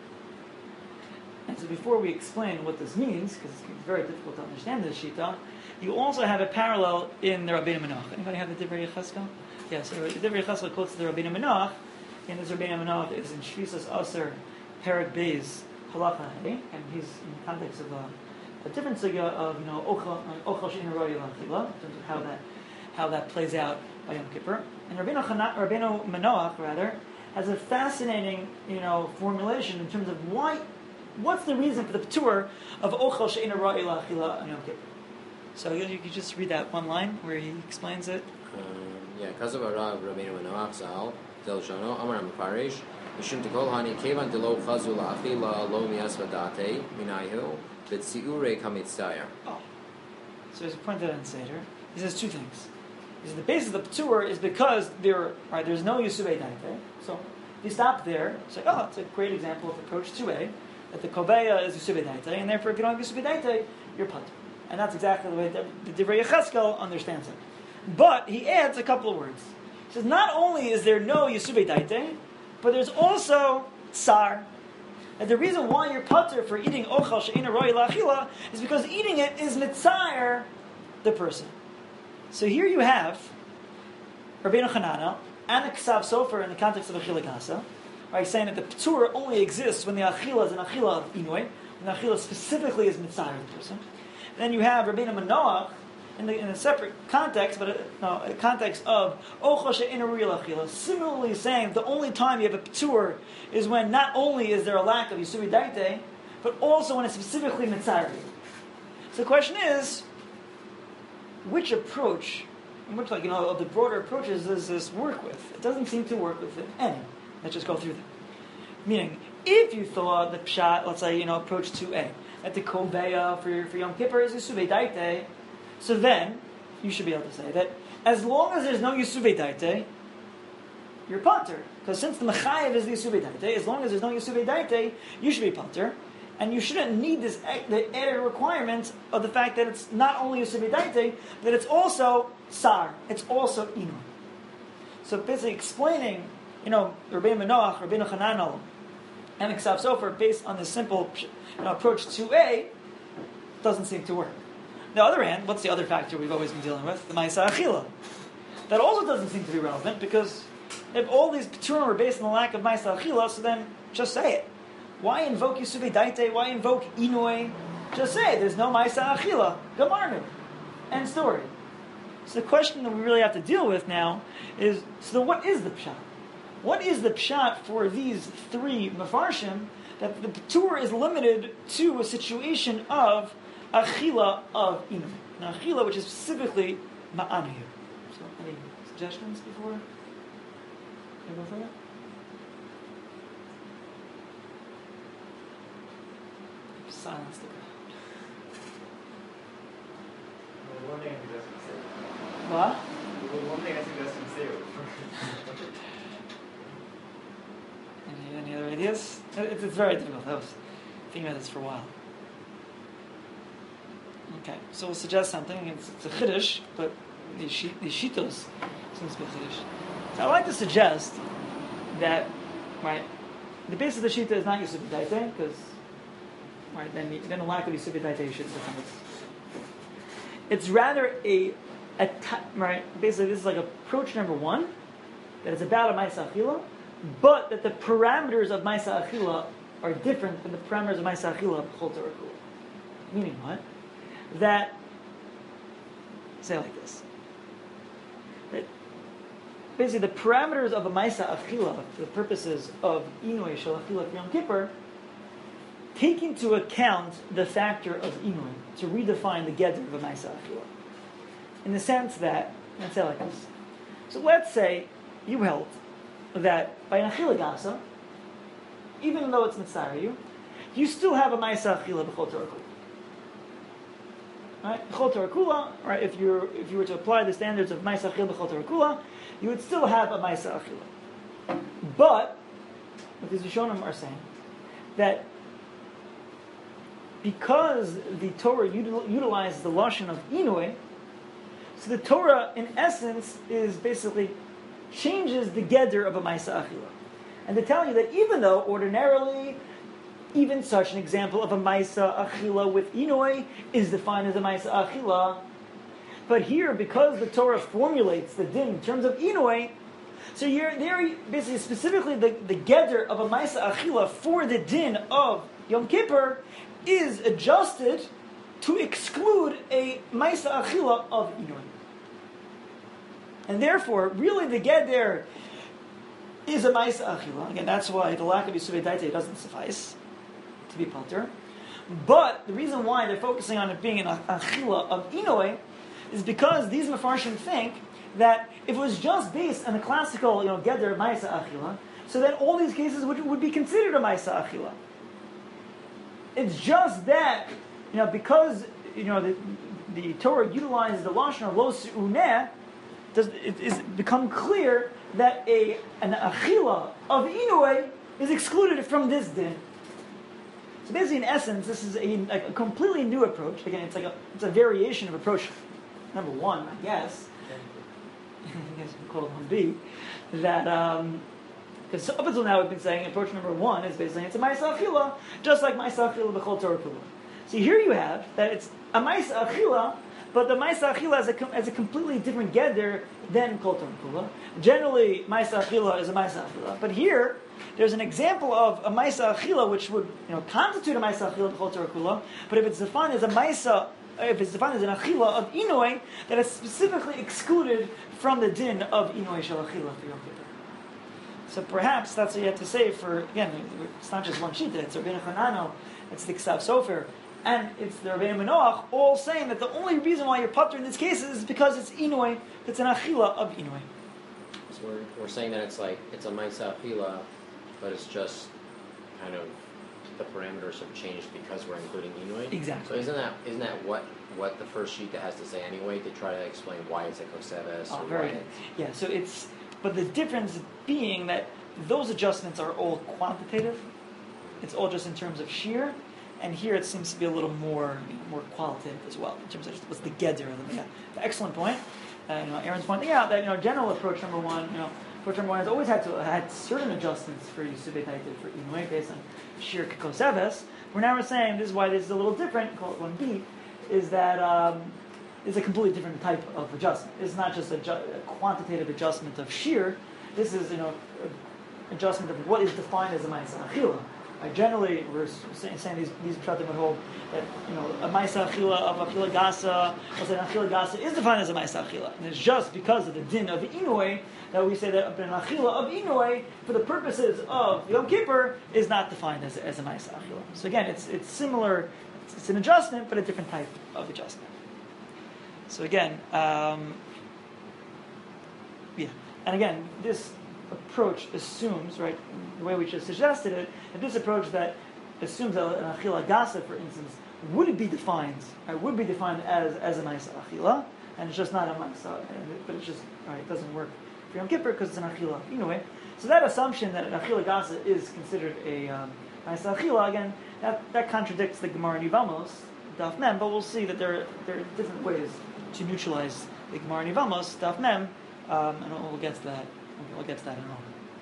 And so before we explain what this means, because it's very difficult to understand this shita, you also have a parallel in the Rabbeinu Menach. Anybody have the Divrei Yechezkel? Yes, yeah, so the Divrei Yechezkel quotes the Rabbeinu Menach. And this Rabbeinu Menach is in Shvisas Aser Perek Beis Halacha Hey, and he's in the context of a, a different sugya of, you know, Ochel She'eino Ru'ya L'Achila, in terms of how that how that plays out by Yom Kippur. And Rabbeinu Rabbeinu Menach rather has a fascinating, you know, formulation in terms of why, what's the reason for the Petur of Ochel She'eino Ru'ya L'Achila on Yom Kippur. So you, you could just read that one line where he explains it. Um, yeah, Kazav Arav Rabbeinu Menach Zal. Del Shano, Amar Mefarish, Mishum Tikol Hani, Kevan Delo Chazu La Achila, Lo Miasva Date, Minayu, B'tziure kamitzayer. Oh. So there's a point that I didn't say here. He says two things. He says the basis of the P'tur is because there, right, there's no Yisubei Daite. So if you stop there, it's like, oh, it's a great example of approach two A, that the Kobeya is Yisubei Daite, and therefore if you don't have Yisubei Daite, you're Patur. And that's exactly the way the Divrei Yechezkel understands it. But he adds a couple of words. He says, not only is there no Yisubei Daite, but there's also Tsar. And the reason why you're Patur for eating Ochel She'ina Roi La'achila is because eating it is Mitzayir the person. So here you have Rabbeinu Hananel and a Ksav Sofer in the context of Achila Gasa, right, saying that the P'tur only exists when the Achila is an Achila of Inui, when the Achila specifically is Mitzayir the person. And then you have Rabbeinu Manoach in, the, in a separate context, but a, no, a context of Ochel She'ina Roi La'achila, similarly saying the only time you have a P'tur is when not only is there a lack of Yisubei Daite, but also when it's specifically Mitzayir. So the question is, which approach, which, like, you know, of the broader approaches does this work with? It doesn't seem to work with any. Let's just go through them. Meaning, if you thought the pshat, let's say, you know, approach two A, that the koveya for, for Yom Kippur is Yisubei Daite, so then you should be able to say that as long as there's no Yisubei Daite, you're Patur. Because since the Mechayev is the Yisubei Daite, as long as there's no Yisubei Daite, you should be Patur. And you shouldn't need this the added requirement of the fact that it's not only Yisubei Daite, that it's also Sar, it's also Inu. So basically explaining, you know, Rabbeinu Manoach, Rabbeinu Hananel, and Ksav Sofer based on this simple, you know, approach two A doesn't seem to work. On the other hand, what's the other factor we've always been dealing with? The Ma'aseh Achila. That also doesn't seem to be relevant, because if all these P'turim are based on the lack of Ma'aseh Achila, so then just say it. Why invoke Yisubei Daite? Why invoke Inui? Just say there's no Ma'aseh Achila. Gamarnu. End story. So the question that we really have to deal with now is, so what is the Pshat? What is the Pshat for these three Mefarshim that the P'tur is limited to a situation of Achila of Inui? Now Achila, which is specifically Ma'anu. So any suggestions before I go further? Silence the crowd. Well, one thing I suggest we say. What? Well, one thing I suggest we say. Any, any other ideas? It's, it's very difficult. I was thinking about this for a while. Okay, so we'll suggest something. It's, it's a chiddush, but the, shi, the shitos seems to be a chiddush. So I'd like to suggest that, right, the base of the shita is not Yisubei Daite, because right, then, the, then the lack of Yisubei Daite you shouldn't defend it. It's rather a, a ta- right, basically this is like approach number one, that it's about a Ma'aseh Achila, but that the parameters of Ma'aseh Achila are different from the parameters of Ma'aseh Achila of Chol Torah Kula. Meaning what? That, say it like this, that basically the parameters of a Ma'aseh Achila for the purposes of Inui Shel Achila for Yom Kippur take into account the factor of Inui to redefine the Gedr of a Ma'aseh Achila. In the sense that, let's say it like this. So let's say you held that by an Achila Gasa, even though it's Mitzayir you, you still have a Ma'aseh Achila b'chol Torah Kula. Right? B'chol Torah Kula, right? If you if you were to apply the standards of Ma'aseh Achila b'chol Torah Kula, you would still have a Ma'aseh Achila. But what the Rishonim are saying that because the Torah util- utilizes the lashon of Inui, so the Torah, in essence, is basically changes the Gedr of a Ma'aseh Achila. And they tell you that even though ordinarily, even such an example of a Ma'aseh Achila with Inui is defined as a Ma'aseh Achila, but here, because the Torah formulates the din in terms of Inui, so you're there basically specifically the, the Gedr of a Ma'aseh Achila for the din of Yom Kippur is adjusted to exclude a Ma'aseh Achila of Inui. And therefore, really the Gedr is a Ma'aseh Achila. Again, that's why the lack of Yisubei Daite doesn't suffice to be Patur. But the reason why they're focusing on it being an Achila of Inui is because these Mefarshim think that if it was just based on the classical, you know, Gedr of Ma'aseh Achila, so then all these cases would, would be considered a Ma'aseh Achila. It's just that you know, because you know the, the Torah utilizes the lashon of lo se'uneh, does it is become clear that a an achila of inui is excluded from this din. So basically, in essence, this is a, like a completely new approach. Again, it's like a it's a variation of approach number one, I guess. I guess we call it one B. That um, because up until now we've been saying approach number one is basically it's a ma'aseh achila, just like ma'aseh achila b'chol Torah kula. See, here you have that it's a ma'aseh achila, but the ma'aseh achila has a, has a completely different geder than kol Torah kula. Generally, ma'aseh achila is a ma'aseh achila, but here there's an example of a ma'aseh achila which would you know constitute a ma'aseh achila b'chol Torah kula, but if it's defined as a ma'aseh, if it's defined as an achila of inui, that is specifically excluded from the din of inui shel achila for Yom Kippur. So perhaps that's what you have to say for, again, it's not just one shita, it's Rabbeinu Chananel, it's the Ksav Sofer, and it's the Rabbeinu Manoach, all saying that the only reason why you're putter in this case is because it's inui, it's an achila of inui. So we're, we're saying that it's like, it's a ma'aseh achila, but it's just kind of, the parameters have changed because we're including inui. Exactly. So isn't that isn't that what, what the first sheet has to say anyway, to try to explain why it's a koseves? Oh, or very why good. it's- Yeah, so it's, but the difference being that those adjustments are all quantitative. It's all just in terms of shear, and here it seems to be a little more you know, more qualitative as well in terms of just what's the geder of them. Yeah, excellent point. Uh, you know, Aaron's pointing out that you know general approach number one, you know, approach number one has always had to had certain adjustments for Yisubei Taita for Inui based on shear Koseves. We're now we're saying this is why this is a little different. Call it one B, is that. Um, is a completely different type of adjustment. It's not just a, ju- a quantitative adjustment of shear. This is, you know, adjustment of what is defined as a ma'aseh achila. Uh, generally, we're saying, saying these these pshatim would hold that you know a ma'aseh achila of achila gasa, let's say an achila gasa is defined as a ma'aseh achila, and it's just because of the din of inui that we say that an achila of inui for the purposes of Yom Kippur is not defined as as a ma'aseh achila. So again, it's it's similar. It's, it's an adjustment, but a different type of adjustment. So again, um, yeah, and again, this approach assumes, right, the way we just suggested it, that this approach that assumes that an achila gasa, for instance, would be defined, right, would be defined as as a ma'aseh achila, and it's just not a ma'aseh, but it's just, right, it doesn't work for Yom Kippur because it's an achila anyway. So that assumption that an achila gasa is considered a um, ma'aseh achila, again, that, that contradicts the Gemara in Yevamos, Daf Mem, but we'll see that there are, there are different ways to neutralize the Gemara in Yevamos, Daf Mem, um, and we'll, we'll get to that. We'll get to that in a moment.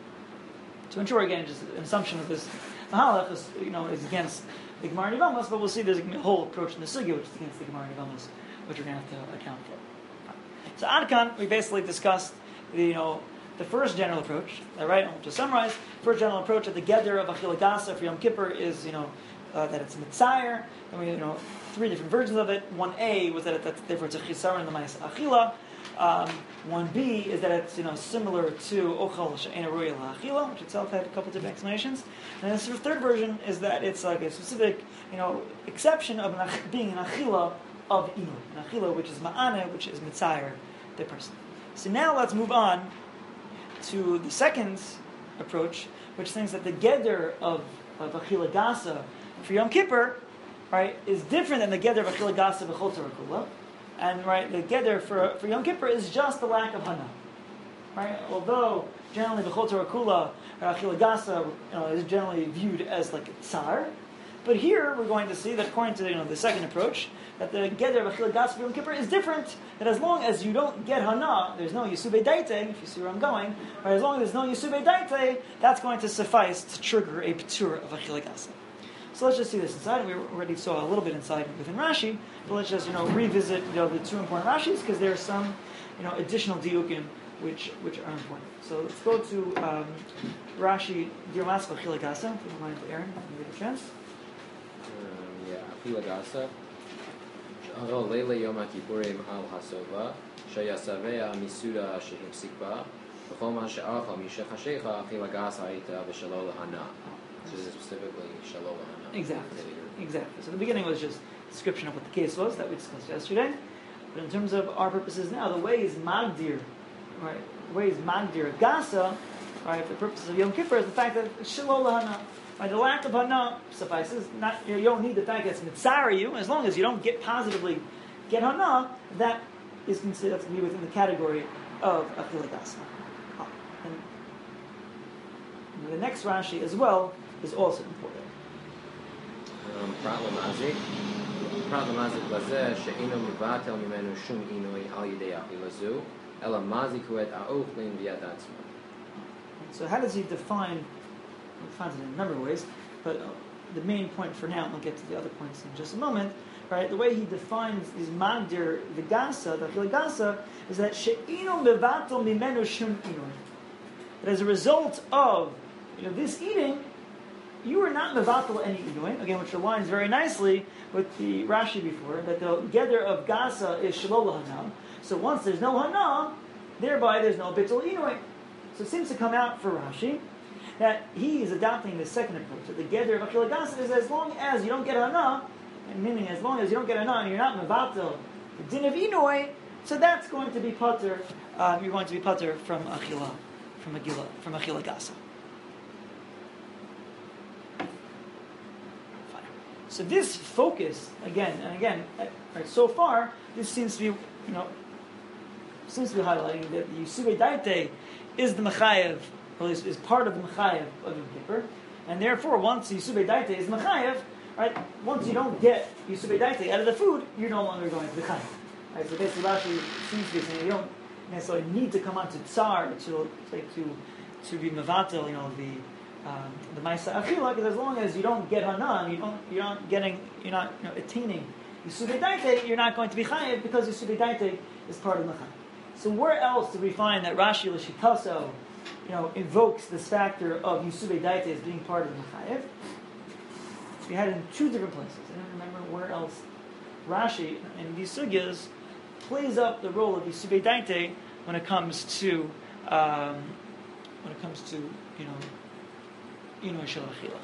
To ensure again, just an assumption of this Mahalach is, you know, is against the Gemara in Yevamos, but we'll see there's a whole approach in the Sugya which is against the Gemara in Yevamos, which we're going to have to account for. So Adkan, we basically discussed, the, you know, the first general approach. Right? And to summarize, first general approach of the Geder of Achila Gasa for Yom Kippur is, you know, uh, that it's Mitzayir, and we, you know, three different versions of it. One A was that it, that's therefore it's a Chisar in the Ma'aseh Achila. Um, one B is that it's you know similar to Ochel She'ena Ruya La'achila, which itself had a couple different explanations. And then the third version is that it's like a specific you know exception of an, being an Achila of Inu, an Achila which is Ma'ane, which is Mitzayir, the person. So now let's move on to the second approach, which thinks that the Geder of, of Achila Gasa for Yom Kippur, right, is different than the Geder of Achila Gasa B'chol Torah Kula. And right, the Geder for, for Yom Kippur is just the lack of Hana. Right? Although generally B'chol Torah Kula or Achila Gasa you know, is generally viewed as like a tsar, but here we're going to see that according to you know the second approach, that the Geder of Achila Gasa for Yom Kippur is different. That as long as you don't get Hana, there's no Yisubei Daite, if you see where I'm going, right, as long as there's no Yisubei Daite, that's going to suffice to trigger a P'tur of Achila Gasa. So let's just see this inside. We already saw a little bit inside within Rashi, but let's just you know revisit you know the two important Rashis because there are some you know additional diukim which which are important. So let's go to um, Rashi Diomas Achila Gasa. If you don't mind, Aaron, can you get a chance? Um, yeah, Achila Gasa. Haro Leila Yom HaKippurim Al HaSova Sheyasavea Misuda Shehipsik Ba V'chol Ma She'achal Mishechashecha Achila Gasa Haita V'Shalo Lahana. So this is specifically Shalo Lahana. Exactly. Exactly. So the beginning was just a description of what the case was that we discussed yesterday. But in terms of our purposes now, the way is Magdir, right? The way is Magdir Gasa, right? For the purposes of Yom Kippur is the fact that it's Shalo Lahana. By the lack of hana suffices. Not you, know, you don't need the fact that it's mitzara you. As long as you don't get positively get hana, that is considered to be within the category of achila gasa. And the next Rashi as well is also important. פרט למזיק, פרט למזיק לזה שאינו מבטל ממנו שום עינוי על ידי אכילה זו, אלא מזיק הוא את האוכלים ביד עצמו. So how does he define, he defines it in a number of ways, but uh, the main point for now, and we'll get to the other points in just a moment, right, the way he defines his magdir, the gasa, the achila gasa, is that she'ino mevatel mimenu shum inoi. That as a result of, you know, this eating, you are not mevatel any inoi, again, which aligns very nicely with the Rashi before, that the gather of gasa is shalol hana. So once there's no hana, thereby there's no bittul inoi. So it seems to come out for Rashi that he is adopting the second approach. That the gather of achila gasa is as long as you don't get hana, and meaning as long as you don't get hana and you're not mevatel the din of inoi, so that's going to be pater. Um, you're going to be pater from achila, from achila, from achila gasa. Fine. So this focus again and again, right? So far, this seems to be, you know, seems to be highlighting that the Yisuvei Daite is the Mechayev, or is, is part of the Mechayev of Yom Kippur, and therefore once Yisuvei Daite is Mechayev, right, once you don't get Yisuvei Daite out of the food, you're no longer going to be Chayev. Right, so basically Rashi seems to be saying you don't necessarily need to come onto Tsar to, like, to, to be Mevatel, you know, the um, the Maisa Achila, because as long as you don't get Hanan, you don't, you're not getting, you're not, you know, attaining Yisuvei Daite, you're not going to be Chayev because Yisuvei Daite is part of Mechayev. So where else do we find that Rashi L'Shitaso, you know, invokes this factor of Yisuvei Daite as being part of the Mechayev? We had it in two different places. I don't remember where else Rashi in these sugyas plays up the role of Yisuvei Daite when it comes to um, when it comes to, you know, Inoi Shel Achila.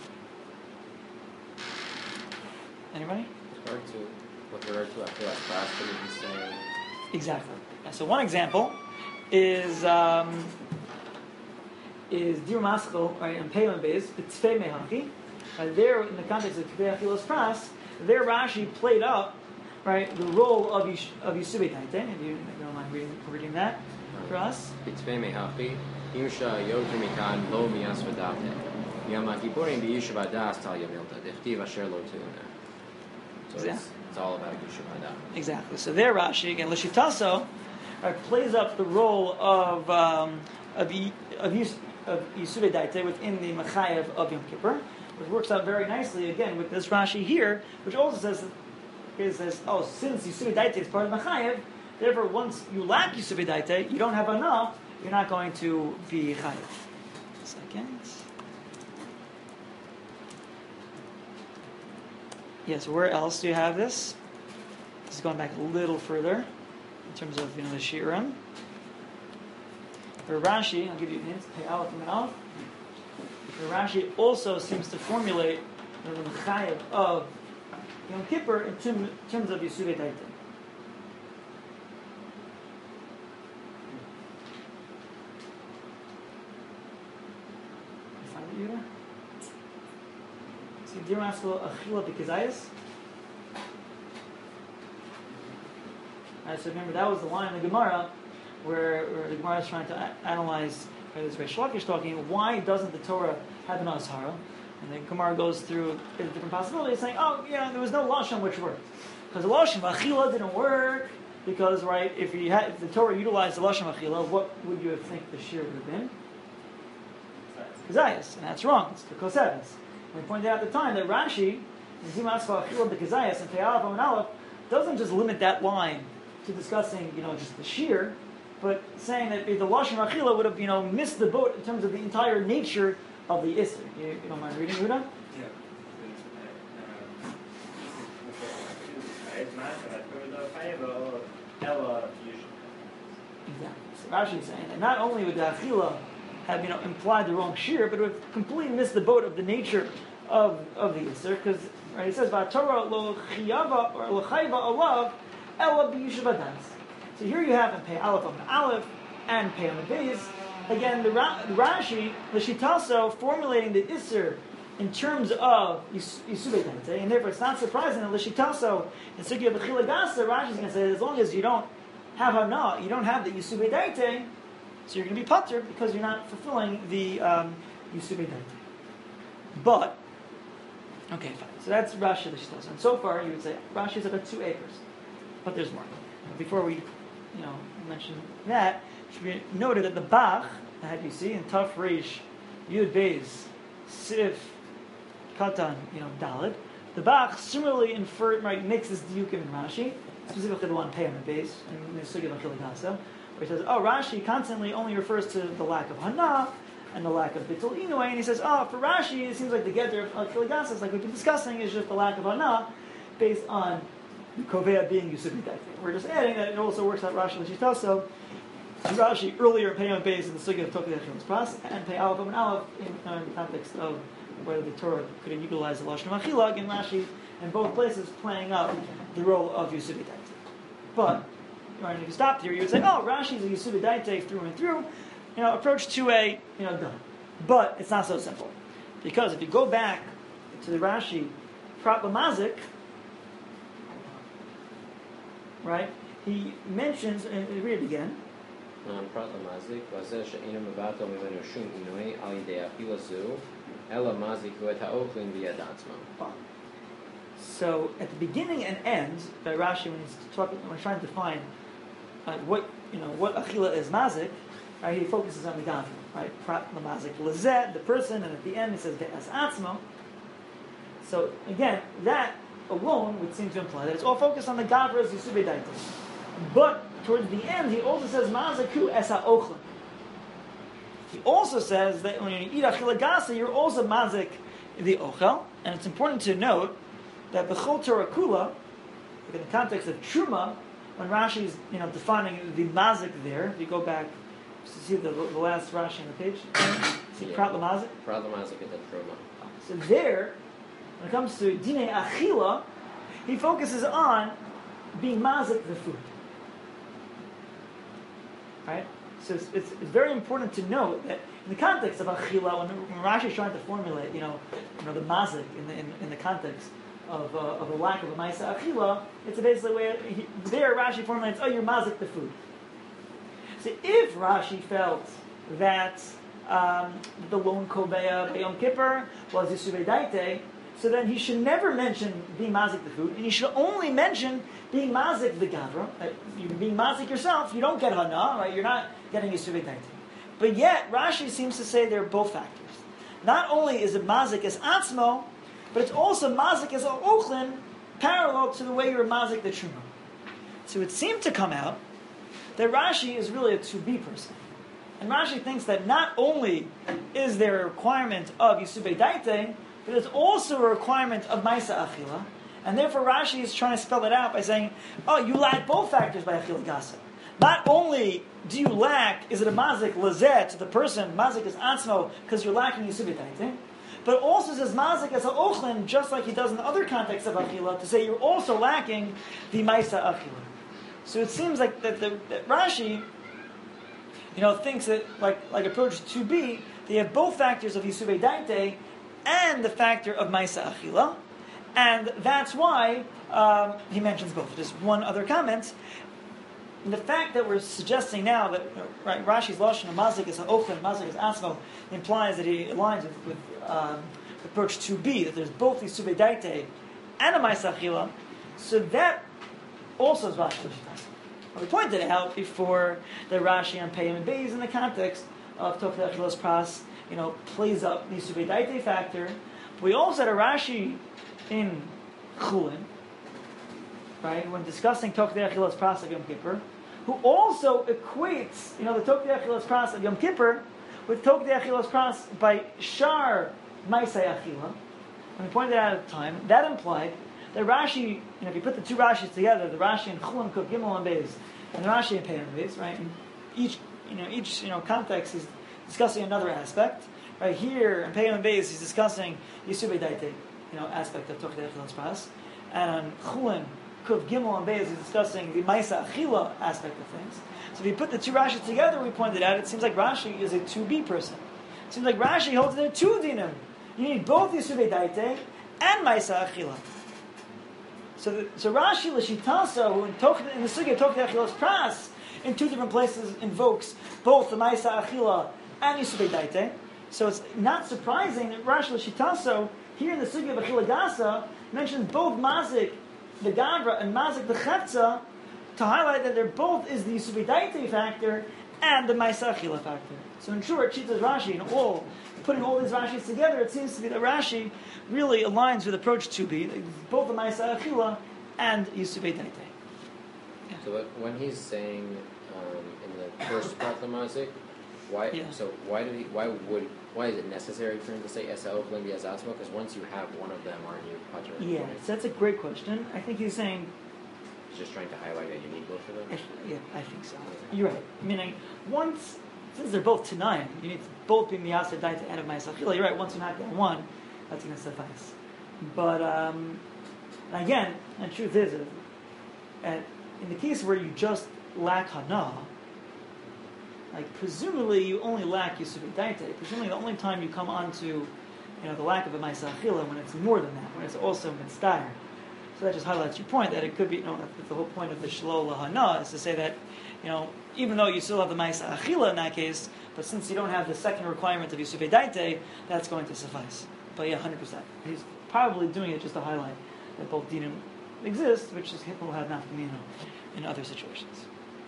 Anybody? With regard to, with regard to Achilas Bas, what did he say? Exactly. So one example is um, is Dir Maschel, right, and Peilim Beis, B'tzfei Mehachi. Right, there, in the context of Tvei Achilas Pras, there Rashi played up, right, the role of Yish, of Yisuvei Daite. If you, if you don't mind reading, reading that for us. B'tzfei Mehachi, Imsha Yoter Mikan Lo Miyas V'date. Yom HaKippurim B'Yishuv Adas Tal Yavilta. Dechtiv Asher Lo Tu'unah. So it's, it's all about Yishuv Adas. Exactly. So there Rashi, again, L'Shitaso, right, plays up the role of um, of of, Yis, of Yisuvei Daite within the Mechayev of Yom Kippur, which works out very nicely again with this Rashi here, which also says, it says, oh, since Yisuvei Daite is part of Mechayev, therefore once you lack Yisuvei Daite, you don't have enough, you're not going to be Chayev. Second. Yes, where else do you have this? This is going back a little further in terms of, you know, the Shiurim. For Rashi, I'll give you hints. Pei Aleph and Aleph. For Rashi also seems to formulate, you know, the Mechayev of Yom Kippur in term, terms of Yisuvei Daite. You find it, Yehuda? See, Dir Maschel Achila B'Kezayis. Right, so remember, that was the line in the Gemara where, where the Gemara is trying to a- analyze, right, this Reish Lakish talking, why doesn't the Torah have an Azhara? And the Gemara goes through the different possibilities, saying, oh, yeah, there was no Lashon which worked. Because the Lashon Achila didn't work, because, right, if, you had, if the Torah utilized the Lashon Achila, what would you have think the Shir would have been? Kezayis. And that's wrong. It's the Kosevis. We pointed out at the time that Rashi, Zimaskal Achila B'Kezayis and Pei Aleph and Aleph, doesn't just limit that line to discussing, you know, just the shear, but saying that the Lashon Achila would have, you know, missed the boat in terms of the entire nature of the Isser. You, you don't mind reading, Yehuda? Yeah. Exactly. So Rashi is saying that not only would the Achila have, you know, implied the wrong shear, but it would have completely missed the boat of the nature of, of the Isser, because, right, it says, V'atorah lo chiyava or lo chayva alav ela b'yishuv adas. So here you have in Pei Aleph on Aleph and Pei on the Beis, again, the, Ra- the Rashi, the Shitaso, formulating the Isser in terms of Yisubei Daite, and therefore it's not surprising that Lishitaso in Sugya B'chila Gasa, Rashi is going to say that as long as you don't have Hana, you don't have the Yisubei Daite, so you're going to be Pater because you're not fulfilling the um, Yisubei Daite. But, okay, fine. So that's Rashi Lishitaso. And so far you would say Rashi is about two acres. But there's more. Before we, you know, mention that, it should be noted that the Bach, that you see in Taf Reish, Yud Beis, Sif, Katan, you know, Dalid, the Bach similarly inferred, right, makes this diukim in Rashi, specifically the one Pei on the base, in the Sugya B'chila Gasa, where he says, oh, Rashi constantly only refers to the lack of Hana and the lack of Bittul Inouye, and he says, oh, for Rashi, it seems like the Getter of B'chila Gasa, like we've been discussing, is just the lack of Hana based on the Kovea being Yisubei Daite. We're just adding that it also works out Rashi L'Shitaso. Rashi earlier Pei on base in the Sugya of Tokei Achilles Pras, and Pei Aleph and Aleph in, uh, in the context of whether the Torah could have utilized the Lashon Achila, again Rashi in both places playing up the role of Yisubei Daite. But right, if you stopped here, you would say, oh, Rashi is a Yisubei Daite through and through. You know, approach two A, you know, done. But it's not so simple. Because if you go back to the Rashi Prat Lamazik, right, he mentions, and read it again. פרט למזיק, וזה שאינו מבטל ממנו שום עינוי על ידי אכילה זו, אלא מזיקו את האוכלים ביד עצמם. So at the beginning and end, by Rashi, when he's talking, when he's trying to define uh, what you know what achila is mazik, right, he focuses on the gavra, right? Prat lamazik lezet, the person, and at the end he says ve'as atzmo. So again, that alone would seem to imply that it's all focused on the gavra's yisubei daita. But towards the end, he also says maziku es ha'ochlim. He also says that when you eat achila gasa, you're also mazik the ochel, and it's important to note that b'chol Torah kula, in the context of truma, when Rashi is you know defining the mazik there, if you go back to see the, the last Rashi on the page, see yeah. prat lamazik. Prat lamazik is the truma. So there, when it comes to dinei achila, he focuses on being mazik the food. Right? So it's, it's, it's very important to note that in the context of achila, when, when Rashi is trying to formulate, you know, you know the mazik in the in, in the context of uh, of a lack of a ma'isa achila, it's basically where he, there Rashi formulates, oh, you're mazik the food. So if Rashi felt that um, the lone kobeya by Yom Kippur was yisubei daite, so then he should never mention being mazik the food, and he should only mention being mazik the gavra. Uh, you're being mazik yourself, you don't get hana, right? You're not getting yisubei daite. But yet, Rashi seems to say they're both factors. Not only is it mazik as atzmo, but it's also mazik as ochlin, parallel to the way you're mazik the truma. So it seemed to come out that Rashi is really a to be person. And Rashi thinks that not only is there a requirement of yisubei daite, but it's also a requirement of Maisa Achila, and therefore Rashi is trying to spell it out by saying, oh, you lack both factors by Achila Gasa. Not only do you lack, is it a mazik lazet to the person, mazik is atzmo, because you're lacking yisubei daite, but also says mazik as a ochlin, just like he does in the other context of Achila, to say you're also lacking the Maisa Achila. So it seems like that, the, that Rashi, you know, thinks that, like, like approach two B, they have both factors of yisubei daite, and the factor of Maisa Achila, and that's why um, he mentions both. Just one other comment. The fact that we're suggesting now that right, Rashi's Lashon of Mazik is Ha'ofen, Mazik is Asmo, implies that he aligns with, with um, approach two B, that there's both the Yisubei daite and a Maisa Achila, so that also is Rashi Lashon. We pointed out before that Rashi on Pei and Beis in the context of Tokei Achilas Pras, you know, plays up the Yisubei daite factor. We also had a Rashi in Chulin, right, when discussing Tokei Achilas Pras of Yom Kippur, who also equates, you know, the Tokei Achilas Pras of Yom Kippur with Tokei Achilas Pras by Shar Maisei Achila. And we pointed out at the time, that implied that Rashi, you know, if you put the two Rashis together, the Rashi in Chulin, Kuf, Gimel, and Beis, and the Rashi in Pei and Beis, right, in each, you know, each, you know, context is discussing another aspect. Right here in Pei and Beis, he's discussing Yisubei daite, you know, aspect of Tokei Achilas Pras, and on Chulin, Kuf, Gimel, and Beis, he's discussing the Maisa Achila aspect of things. So if you put the two Rashis together, we pointed out, it seems like Rashi is a two B person. It seems like Rashi holds there are two dinim You need both Yisuvei Daite and Maisa Achila. So, the, so Rashi L'Shitasa, who in, Toch, in the Sugya Tokei Achilas Pras, in two different places invokes both the Maisa Achila and Yisuvei Daite. So it's not surprising that Rashi L'Shitasa, here in the Sugya of Achila Gasa, mentions both Mazik, the Gavra, and Mazik, the Chetza, to highlight that they're both is the Yisuvei Daite factor and the Maisa Achila factor. So in short, Shita's Rashi, in all, putting all these Rashis together, it seems to be that Rashi really aligns with approach to be both the Maisa Achila and Yisuvei Daite. Yeah. So what- when he's saying um, in the first part of the Mazik, why? Yeah. So why did he? Why would? Why is it necessary for him to say Esa Ochlim B'Yaz Atzmo? Because once you have one of them, aren't you Pater? Yeah, so that's a great question. I think he's saying, He's just trying to highlight that you need both of them. I- yeah, I think so. You're right. Meaning, once, since they're both Tanayim, you need to both be Miyasa Daita and of Maisa Achila. You're right, once you knock down one, that's going to suffice. But, um, again, the truth is, uh, in the case where you just lack Hana, like, presumably you only lack Yisuvei Daite. Presumably the only time you come onto, you know, the lack of a Maisa Achila when it's more than that, when it's also Mitzdayer. So that just highlights your point that it could be, you know, that's the whole point of the Shlo Lahana is to say that, you know, even though you still have the Maisa Achila in that case, but since you don't have the second requirement of Yisuvei Daite, that's going to suffice. But yeah, one hundred percent. He's probably doing it just to highlight that both dinim exist, which is will have nafkamina in other situations.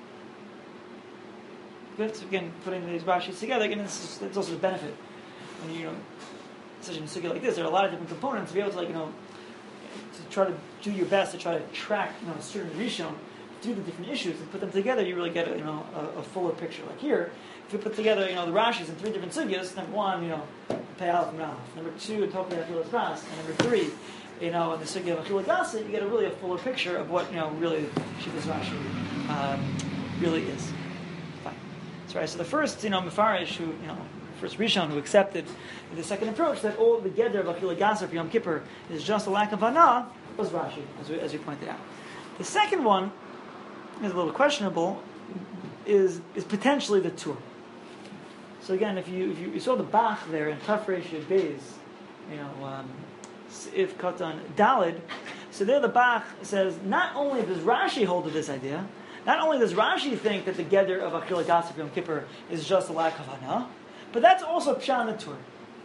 Good. So again, putting these Rashis together, again, it's, it's also a benefit when you, you know, such a sugya like this. There are a lot of different components to be able to, like, you know, to try to do your best to try to track, you know, a certain rishon through the different issues and put them together. You really get, a, you know, a, a fuller picture. Like here, if you put together, you know, the Rashis in three different sugyas, number one, you know, Pei Aleph and Raf. Number two, Tokei Achilas Pras. And number three, you know, in the sugya of Achila Gasa, you get a really a fuller picture of what, you know, really Shitas Rashi um, really is. Fine. So, right, so the first, you know, Mefarish, who, you know, first Rishon, who accepted the second approach, that all the Geder of Achila Gasa for Yom Kippur is just a lack of Hana, was Rashi, as we, as we pointed out. The second one is a little questionable, is is potentially the Tur. So again, if you if you, you saw the Bach there in Taf Reish Yud Beis, you know, um, if Katan Dalid, so there the Bach says not only does Rashi hold to this idea, not only does Rashi think that the Geder of Achila Gasa for Yom Kippur is just a lack of Hana, but that's also Pshat in the Tur.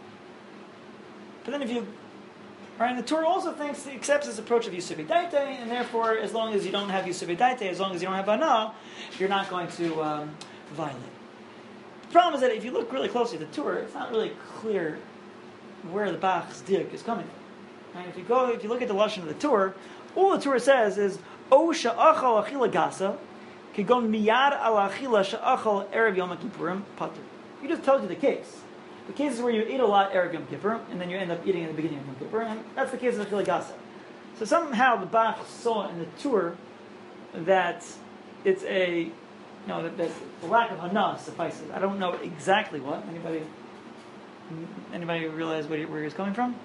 But then if you, right, the Torah also thinks, accepts this approach of Yisuvei Daite, and therefore, as long as you don't have Yisuvei Daite, as long as you don't have Hana, you're not going to um, violate. The problem is that if you look really closely at the Torah, it's not really clear where the Bach's dik is coming from. Right? If you go, if you look at the lashon of the Torah, all the Torah says is O sha'achal achila gasa, kigon miyad al achila sha'achal erev Yom Kippurim patur. He just tells you the case. The case is where you eat a lot Erev Yom Kippur, and then you end up eating in the beginning of Yom Kippur, and that's the case of Achila Gasa. So somehow the Bach saw in the Tur that it's a, you know, that, that the lack of Hana suffices. I don't know exactly what. Anybody, anybody realize where, he, where he's coming from?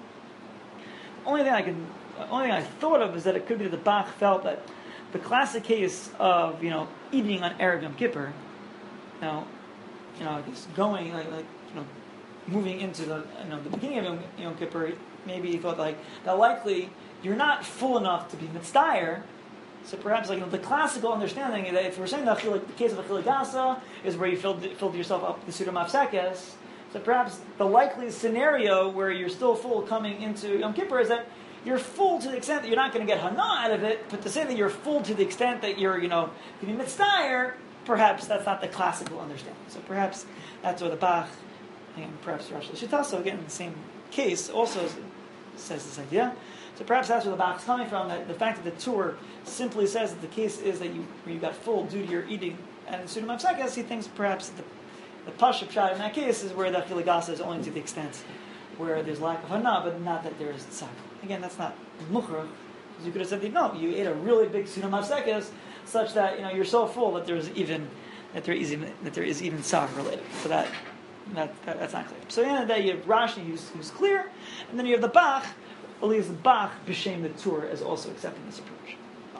Only thing I can, only thing I thought of is that it could be that the Bach felt that the classic case of, you know, eating on Erev Yom Kippur, you know, you know, just going like, like you know, moving into the, you know, the beginning of Yom, Yom Kippur, maybe he thought like that likely you're not full enough to be mitzdayer. So perhaps like, you know, the classical understanding is that if we're saying that the case of Achila Gasa is where you filled, filled yourself up with the Suda Mafsekes, so perhaps the likely scenario where you're still full coming into Yom Kippur is that you're full to the extent that you're not going to get Hana out of it, but to say that you're full to the extent that you're, you know, going to be mitzdayer, perhaps that's not the classical understanding. So perhaps that's where the Bach, and perhaps Rosh Hashanah, again, in the same case, also says this idea. So perhaps that's where the Bach is coming from, that the fact that the Tur simply says that the case is that you where you got full due to your eating and the Suda Mafsekes, he thinks perhaps the, the Pasha Pshat in that case is where the Achila Gasa is only to the extent where there's lack of Hana, but not that there is Tzak. Again, that's not Mukhrach, because you could have said, no, you ate a really big Suda Mafsekes, such that, you know, you're so full that there's even that there is even that there is even Tzak related. So that That, that, that's not clear. So at the end of the day, you have Rashi who's, who's clear, and then you have the Bach, at least the Bach, b'shem the Tur, as also accepting this approach.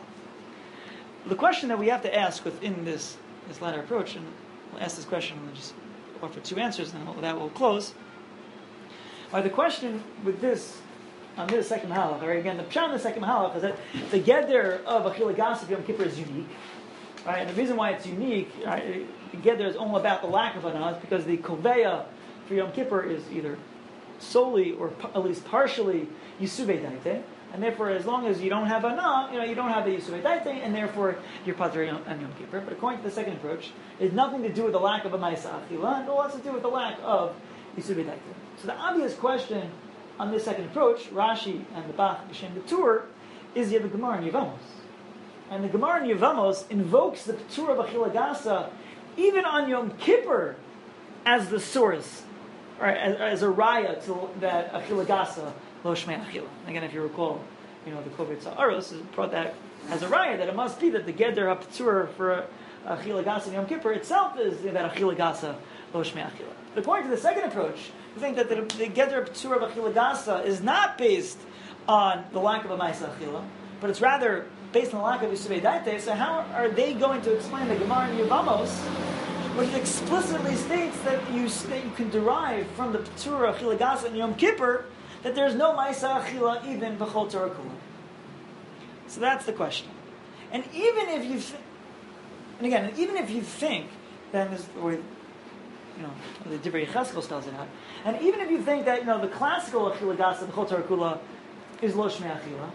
The question that we have to ask within this, this latter approach, and we'll ask this question, and we'll just offer two answers, and then that will close. Or the question with this, on this second halach, or again, the pshat in the second halach is that the geder of Achila Gasa of Yom Kippur is unique. Right? And the reason why it's unique, right, the geder is only about the lack of anah, is because the koveya for Yom Kippur is either solely or p- at least partially Yisuvei Daite, and therefore, as long as you don't have anah, you know, you don't have the Yisuvei Daite, and therefore you're pater on Yom Kippur. But according to the second approach, it has nothing to do with the lack of a Ma'isa Achila, and it has to do with the lack of Yisuvei Daite. So the obvious question on this second approach, Rashi and the Bach B'Shem the Tur, is you have the Gemara in Yevamos. And the Gemara in Yevamos invokes the P'tur of Achila Gasa even on Yom Kippur as the source, or as, as a raya to that Achila Gasa lo shmei Achila. Again, if you recall, you know, the Kovetz Ha'aros brought that as a raya, that it must be that the Geder HaP'tur for Achila Gasa in Yom Kippur itself is that Achila Gasa lo shmei Achila. But according to the second approach, we think that the, the Geder HaP'tur of Achila Gasa is not based on the lack of a Ma'isa Achila, but it's rather based on the lack of Yisuvei Daite. So how are they going to explain the Gemara in Yevamos, which explicitly states that you, that you can derive from the P'tur Achila Gasa in Yom Kippur that there's no Ma'isa Achila even B'chol Torah Kula? So that's the question. And even if you, th- and again, even if you think, then this, or, you know, the Divrei Cheskel spells it out, and even if you think that, you know, the classical Achila Gasa B'chol Torah Kula is Lo Shmei Achila,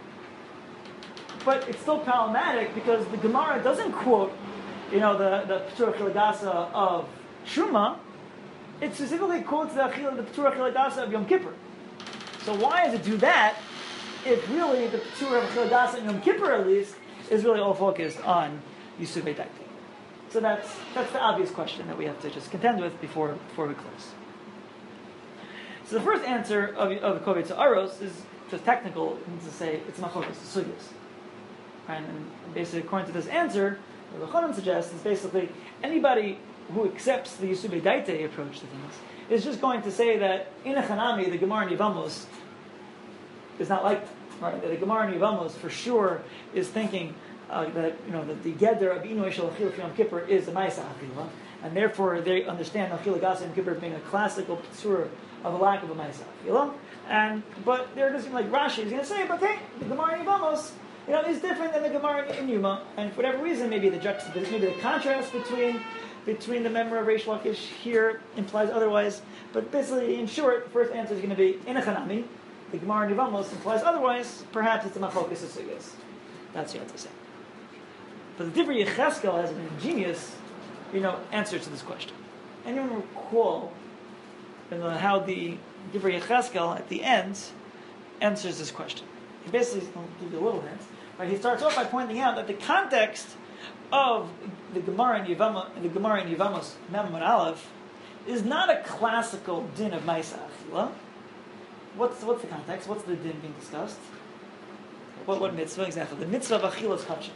but it's still problematic because the Gemara doesn't quote, you know, the the P'tur Achila Gasa of Truma. It specifically quotes the Achila, the P'tur Achila Gasa of Yom Kippur. So why does it do that if really the P'tur Achila Gasa in Yom Kippur at least is really all focused on Yisuvei Daite? So that's that's the obvious question that we have to just contend with before before we close. So the first answer of of the Kovetz Ha'aros is just technical. It means to say it's machlokas sugyos. And basically, according to this answer, what the Chanan suggests is basically anybody who accepts the Yisuvei Daite approach to things is just going to say that in a Chanami, the Gemara in Yevamos is not like that. Right? That the Gemara in Yevamos for sure is thinking uh, that, you know, that the Geder of Inu Eshel Achila Yom Kippur is the Ma'isa Achila, and therefore they understand Achila Gasa Yom Kippur being a classical p'tur of a lack of a Ma'isa Achila. And but they're just like Rashi is going to say, but hey, the Gemara in Yevamos, you know, is different than the Gemara in Yuma, and for whatever reason, maybe the juxtaposition, maybe the contrast between between the member of Reish Lakish here implies otherwise. But basically, in short, the first answer is going to be in a Chanami. The Gemara in Yevamos implies otherwise. Perhaps it's a machlokas sugyos. That's what you have to say. But the Divrei Yecheskel has an ingenious, you know, answer to this question. Anyone recall you know, how the Divrei Yecheskel at the end answers this question? He basically, I'll give you a little hint. Right? He starts off by pointing out that the context of the Gemara in Yevamos, the Gemara in Yevamos, Mem and Aleph, is not a classical din of Ma'isa Achila. What's what's the context? What's the din being discussed? What what mitzvah exactly? The mitzvah of Achilas Kachim.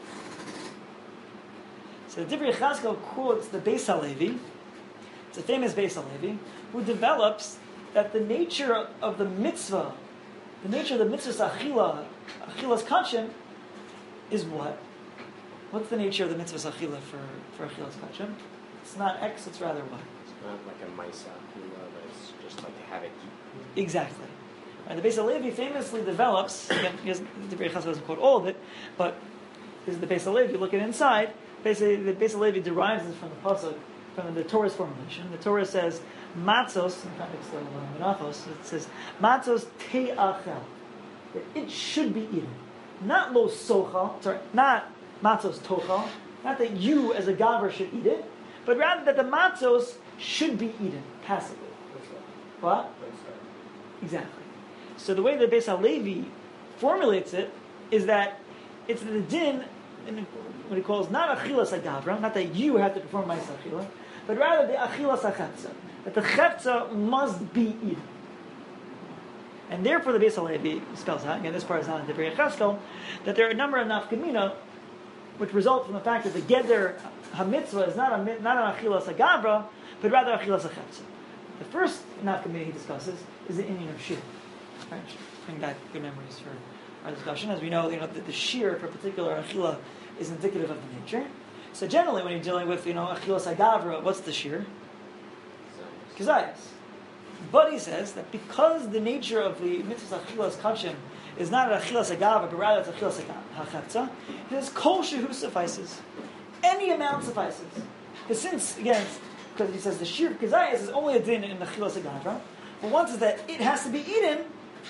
So the Divrei Yecheskel quotes the Beis Halevi. It's a famous Beis Halevi who develops that the nature of the mitzvah, the nature of the mitzvah Achila, Achilas Kachim, is what? What's the nature of the mitzvah Achila for for Achilas Kachim? It's not X. It's rather what? It's not like a Ma'isa Achila, but it's just like to have it eat. Exactly. And the Beis Halevi famously develops, again, the Divrei Yecheskel doesn't quote all of it, but this is the Beis Halevi, you look at inside, basically the Beis Halevi derives this from the Pasuk, from the Torah's formulation. The Torah says, Matzos, in the context of Menachos, it says, Matzos te'achel, that it should be eaten. Not lo sochal, sorry, not Matzos tochal, not that you as a gaver should eat it, but rather that the matzos should be eaten passively. What? Exactly. So the way that Beis Halevi formulates it is that it's the din, what he calls not achilas agavra, not that you have to perform ma'isa achila, but rather the achilas achetza, that the chetza must be eaten. And therefore the Beis Halevi spells out, again this part is not in the Divrei Yecheskel, that there are a number of nafkamina which result from the fact that the geder hamitzvah is not a, not an achilas agavra, but rather achilas achetza. The first nafkamina he discusses is the inyan of shir. Right? Bring back good memories for our discussion. As we know, you know the, the shir for a particular achila is indicative of the nature. So generally, when you're dealing with you know achilas agavra, what's the shir? Kazayas. But he says that because the nature of the mitzvah achilas kachim is not an achilas agava, but rather it's achilas hachatza, he says kol shehu suffices. Any amount suffices. Because since, again, because he says the shir kazayas is only a din in the achilas agava, but once is that it has to be eaten,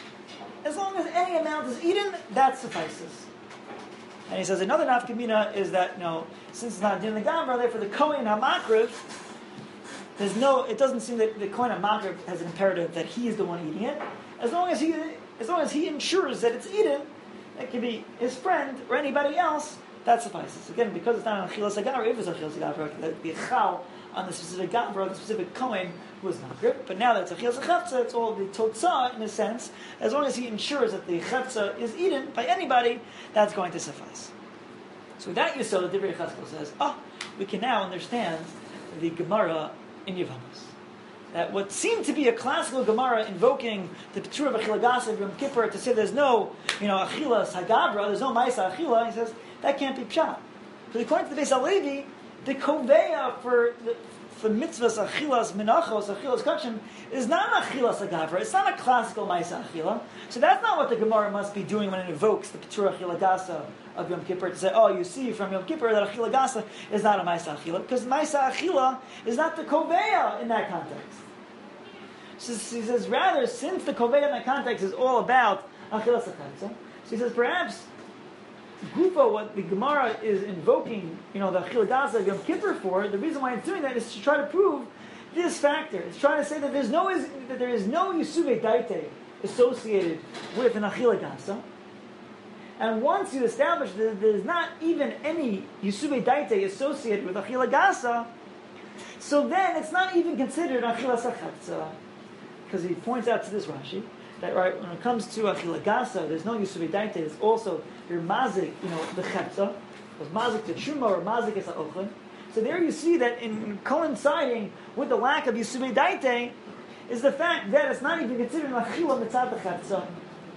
as long as any amount is eaten, that suffices. And he says another nafkamina is that, you know, since it's not a din in the gavra, therefore the kohen hamakriv, there's no, it doesn't seem that the kohen hamakriv has an imperative that he is the one eating it. As long as he, as long as he ensures that it's eaten, it can be his friend or anybody else, that suffices. Again, because it's not an achilas agavra, if it's an achilas agavra, it could be a chal on the specific gavra, the specific kohen who is makriv. But now that it's achilas chefza, it's all the totzah in a sense. As long as he ensures that the chefza is eaten by anybody, that's going to suffice. So with that Yisod, the Divrei Chazkel says, ah, oh, we can now understand the Gemara in Yevamos. That what seemed to be a classical Gemara invoking the Petur of Achilagasa of Yom Kippur to say there's no, you know, Achilas Hagabra, there's no Maisa Achila, he says, that can't be Pshat. But according to the Beis HaLevi, the Koveya for the for mitzvahs Achilas Menachos, Achilas Kachim, is not an Achilas Hagabra, it's not a classical Maisa Achila. So that's not what the Gemara must be doing when it invokes the Petur Achilagasa of Yom Kippur to say, oh, you see from Yom Kippur that Achila Gasa is not a Maisa Achila, because Maisa Achila is not the Koveya in that context. So he says, rather, since the Koveya in that context is all about Achila Sakatza, so he says, perhaps Gufa, what the Gemara is invoking, you know, the Achila Gasa of Yom Kippur for, the reason why it's doing that is to try to prove this factor. It's trying to say that there's no that there is no Yisuvei Daite associated with an Achila Gasa. And once you establish that there's not even any Yisuvei Daite associated with Achila Gasa, so then it's not even considered Achila Sachatza. Because he points out to this Rashi, that right, when it comes to Achila Gasa, there's no Yisuvei Daite, it's also your Mazik, you know, the Chetza, because Mazik to Truma or Mazik is Ha'ochlin. So there you see that in coinciding with the lack of Yisuvei Daite is the fact that it's not even considered an Achila Mitzad the Chetza.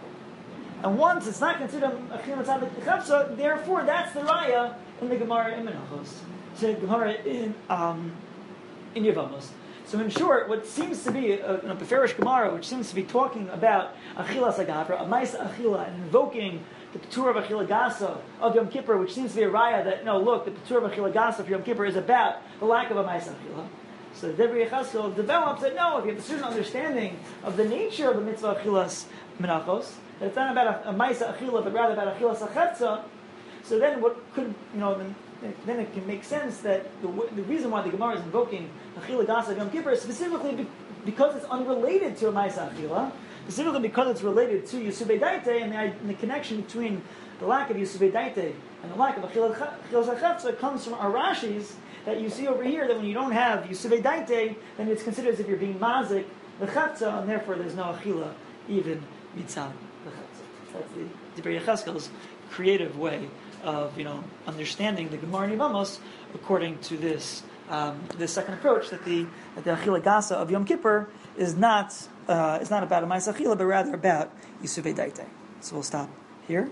And once it's not considered a Achila Mitzad the Chetza, therefore that's the Raya in the Gemara in Menachos. So Gemara in, um, in Yevamos. So in short, what seems to be a, a Beferish Gemara, which seems to be talking about Achila Sagavra, a Maisa Achila, and invoking the Petur of Achila Gasa of Yom Kippur, which seems to be a Raya that, no, look, the Petur of Achila Gasa of Yom Kippur is about the lack of a Maisa Achila. So the Divrei Chazkel develops that, no, if you have a certain understanding of the nature of the mitzvah Achilas Menachos, that it's not about a, a Maisa Achila, but rather about Achila Sachetza, so then what could, you know, then, then it can make sense that the, the reason why the Gemara is invoking Achila Gasa of Yom Kippur is specifically be, because it's unrelated to a Maisa Achila, specifically because it's related to Yisuvei Daite, and the, and the connection between the lack of Yisuvei Daite and the lack of Achila Sachetza comes from our Rashis that you see over here, that when you don't have Yisuvei Daite, then it's considered as if you're being Mazik the Chetza, and therefore there's no Achila even Mitzad the Chetza. That's the Divrei Chazkel's creative way of, you know, understanding the Gemara in Yevamos according to this um, this second approach, that the that the Achila Gasa of Yom Kippur is not uh, is not about a Ma'aseh Achila, but rather about Yisuvei Daite. So we'll stop here.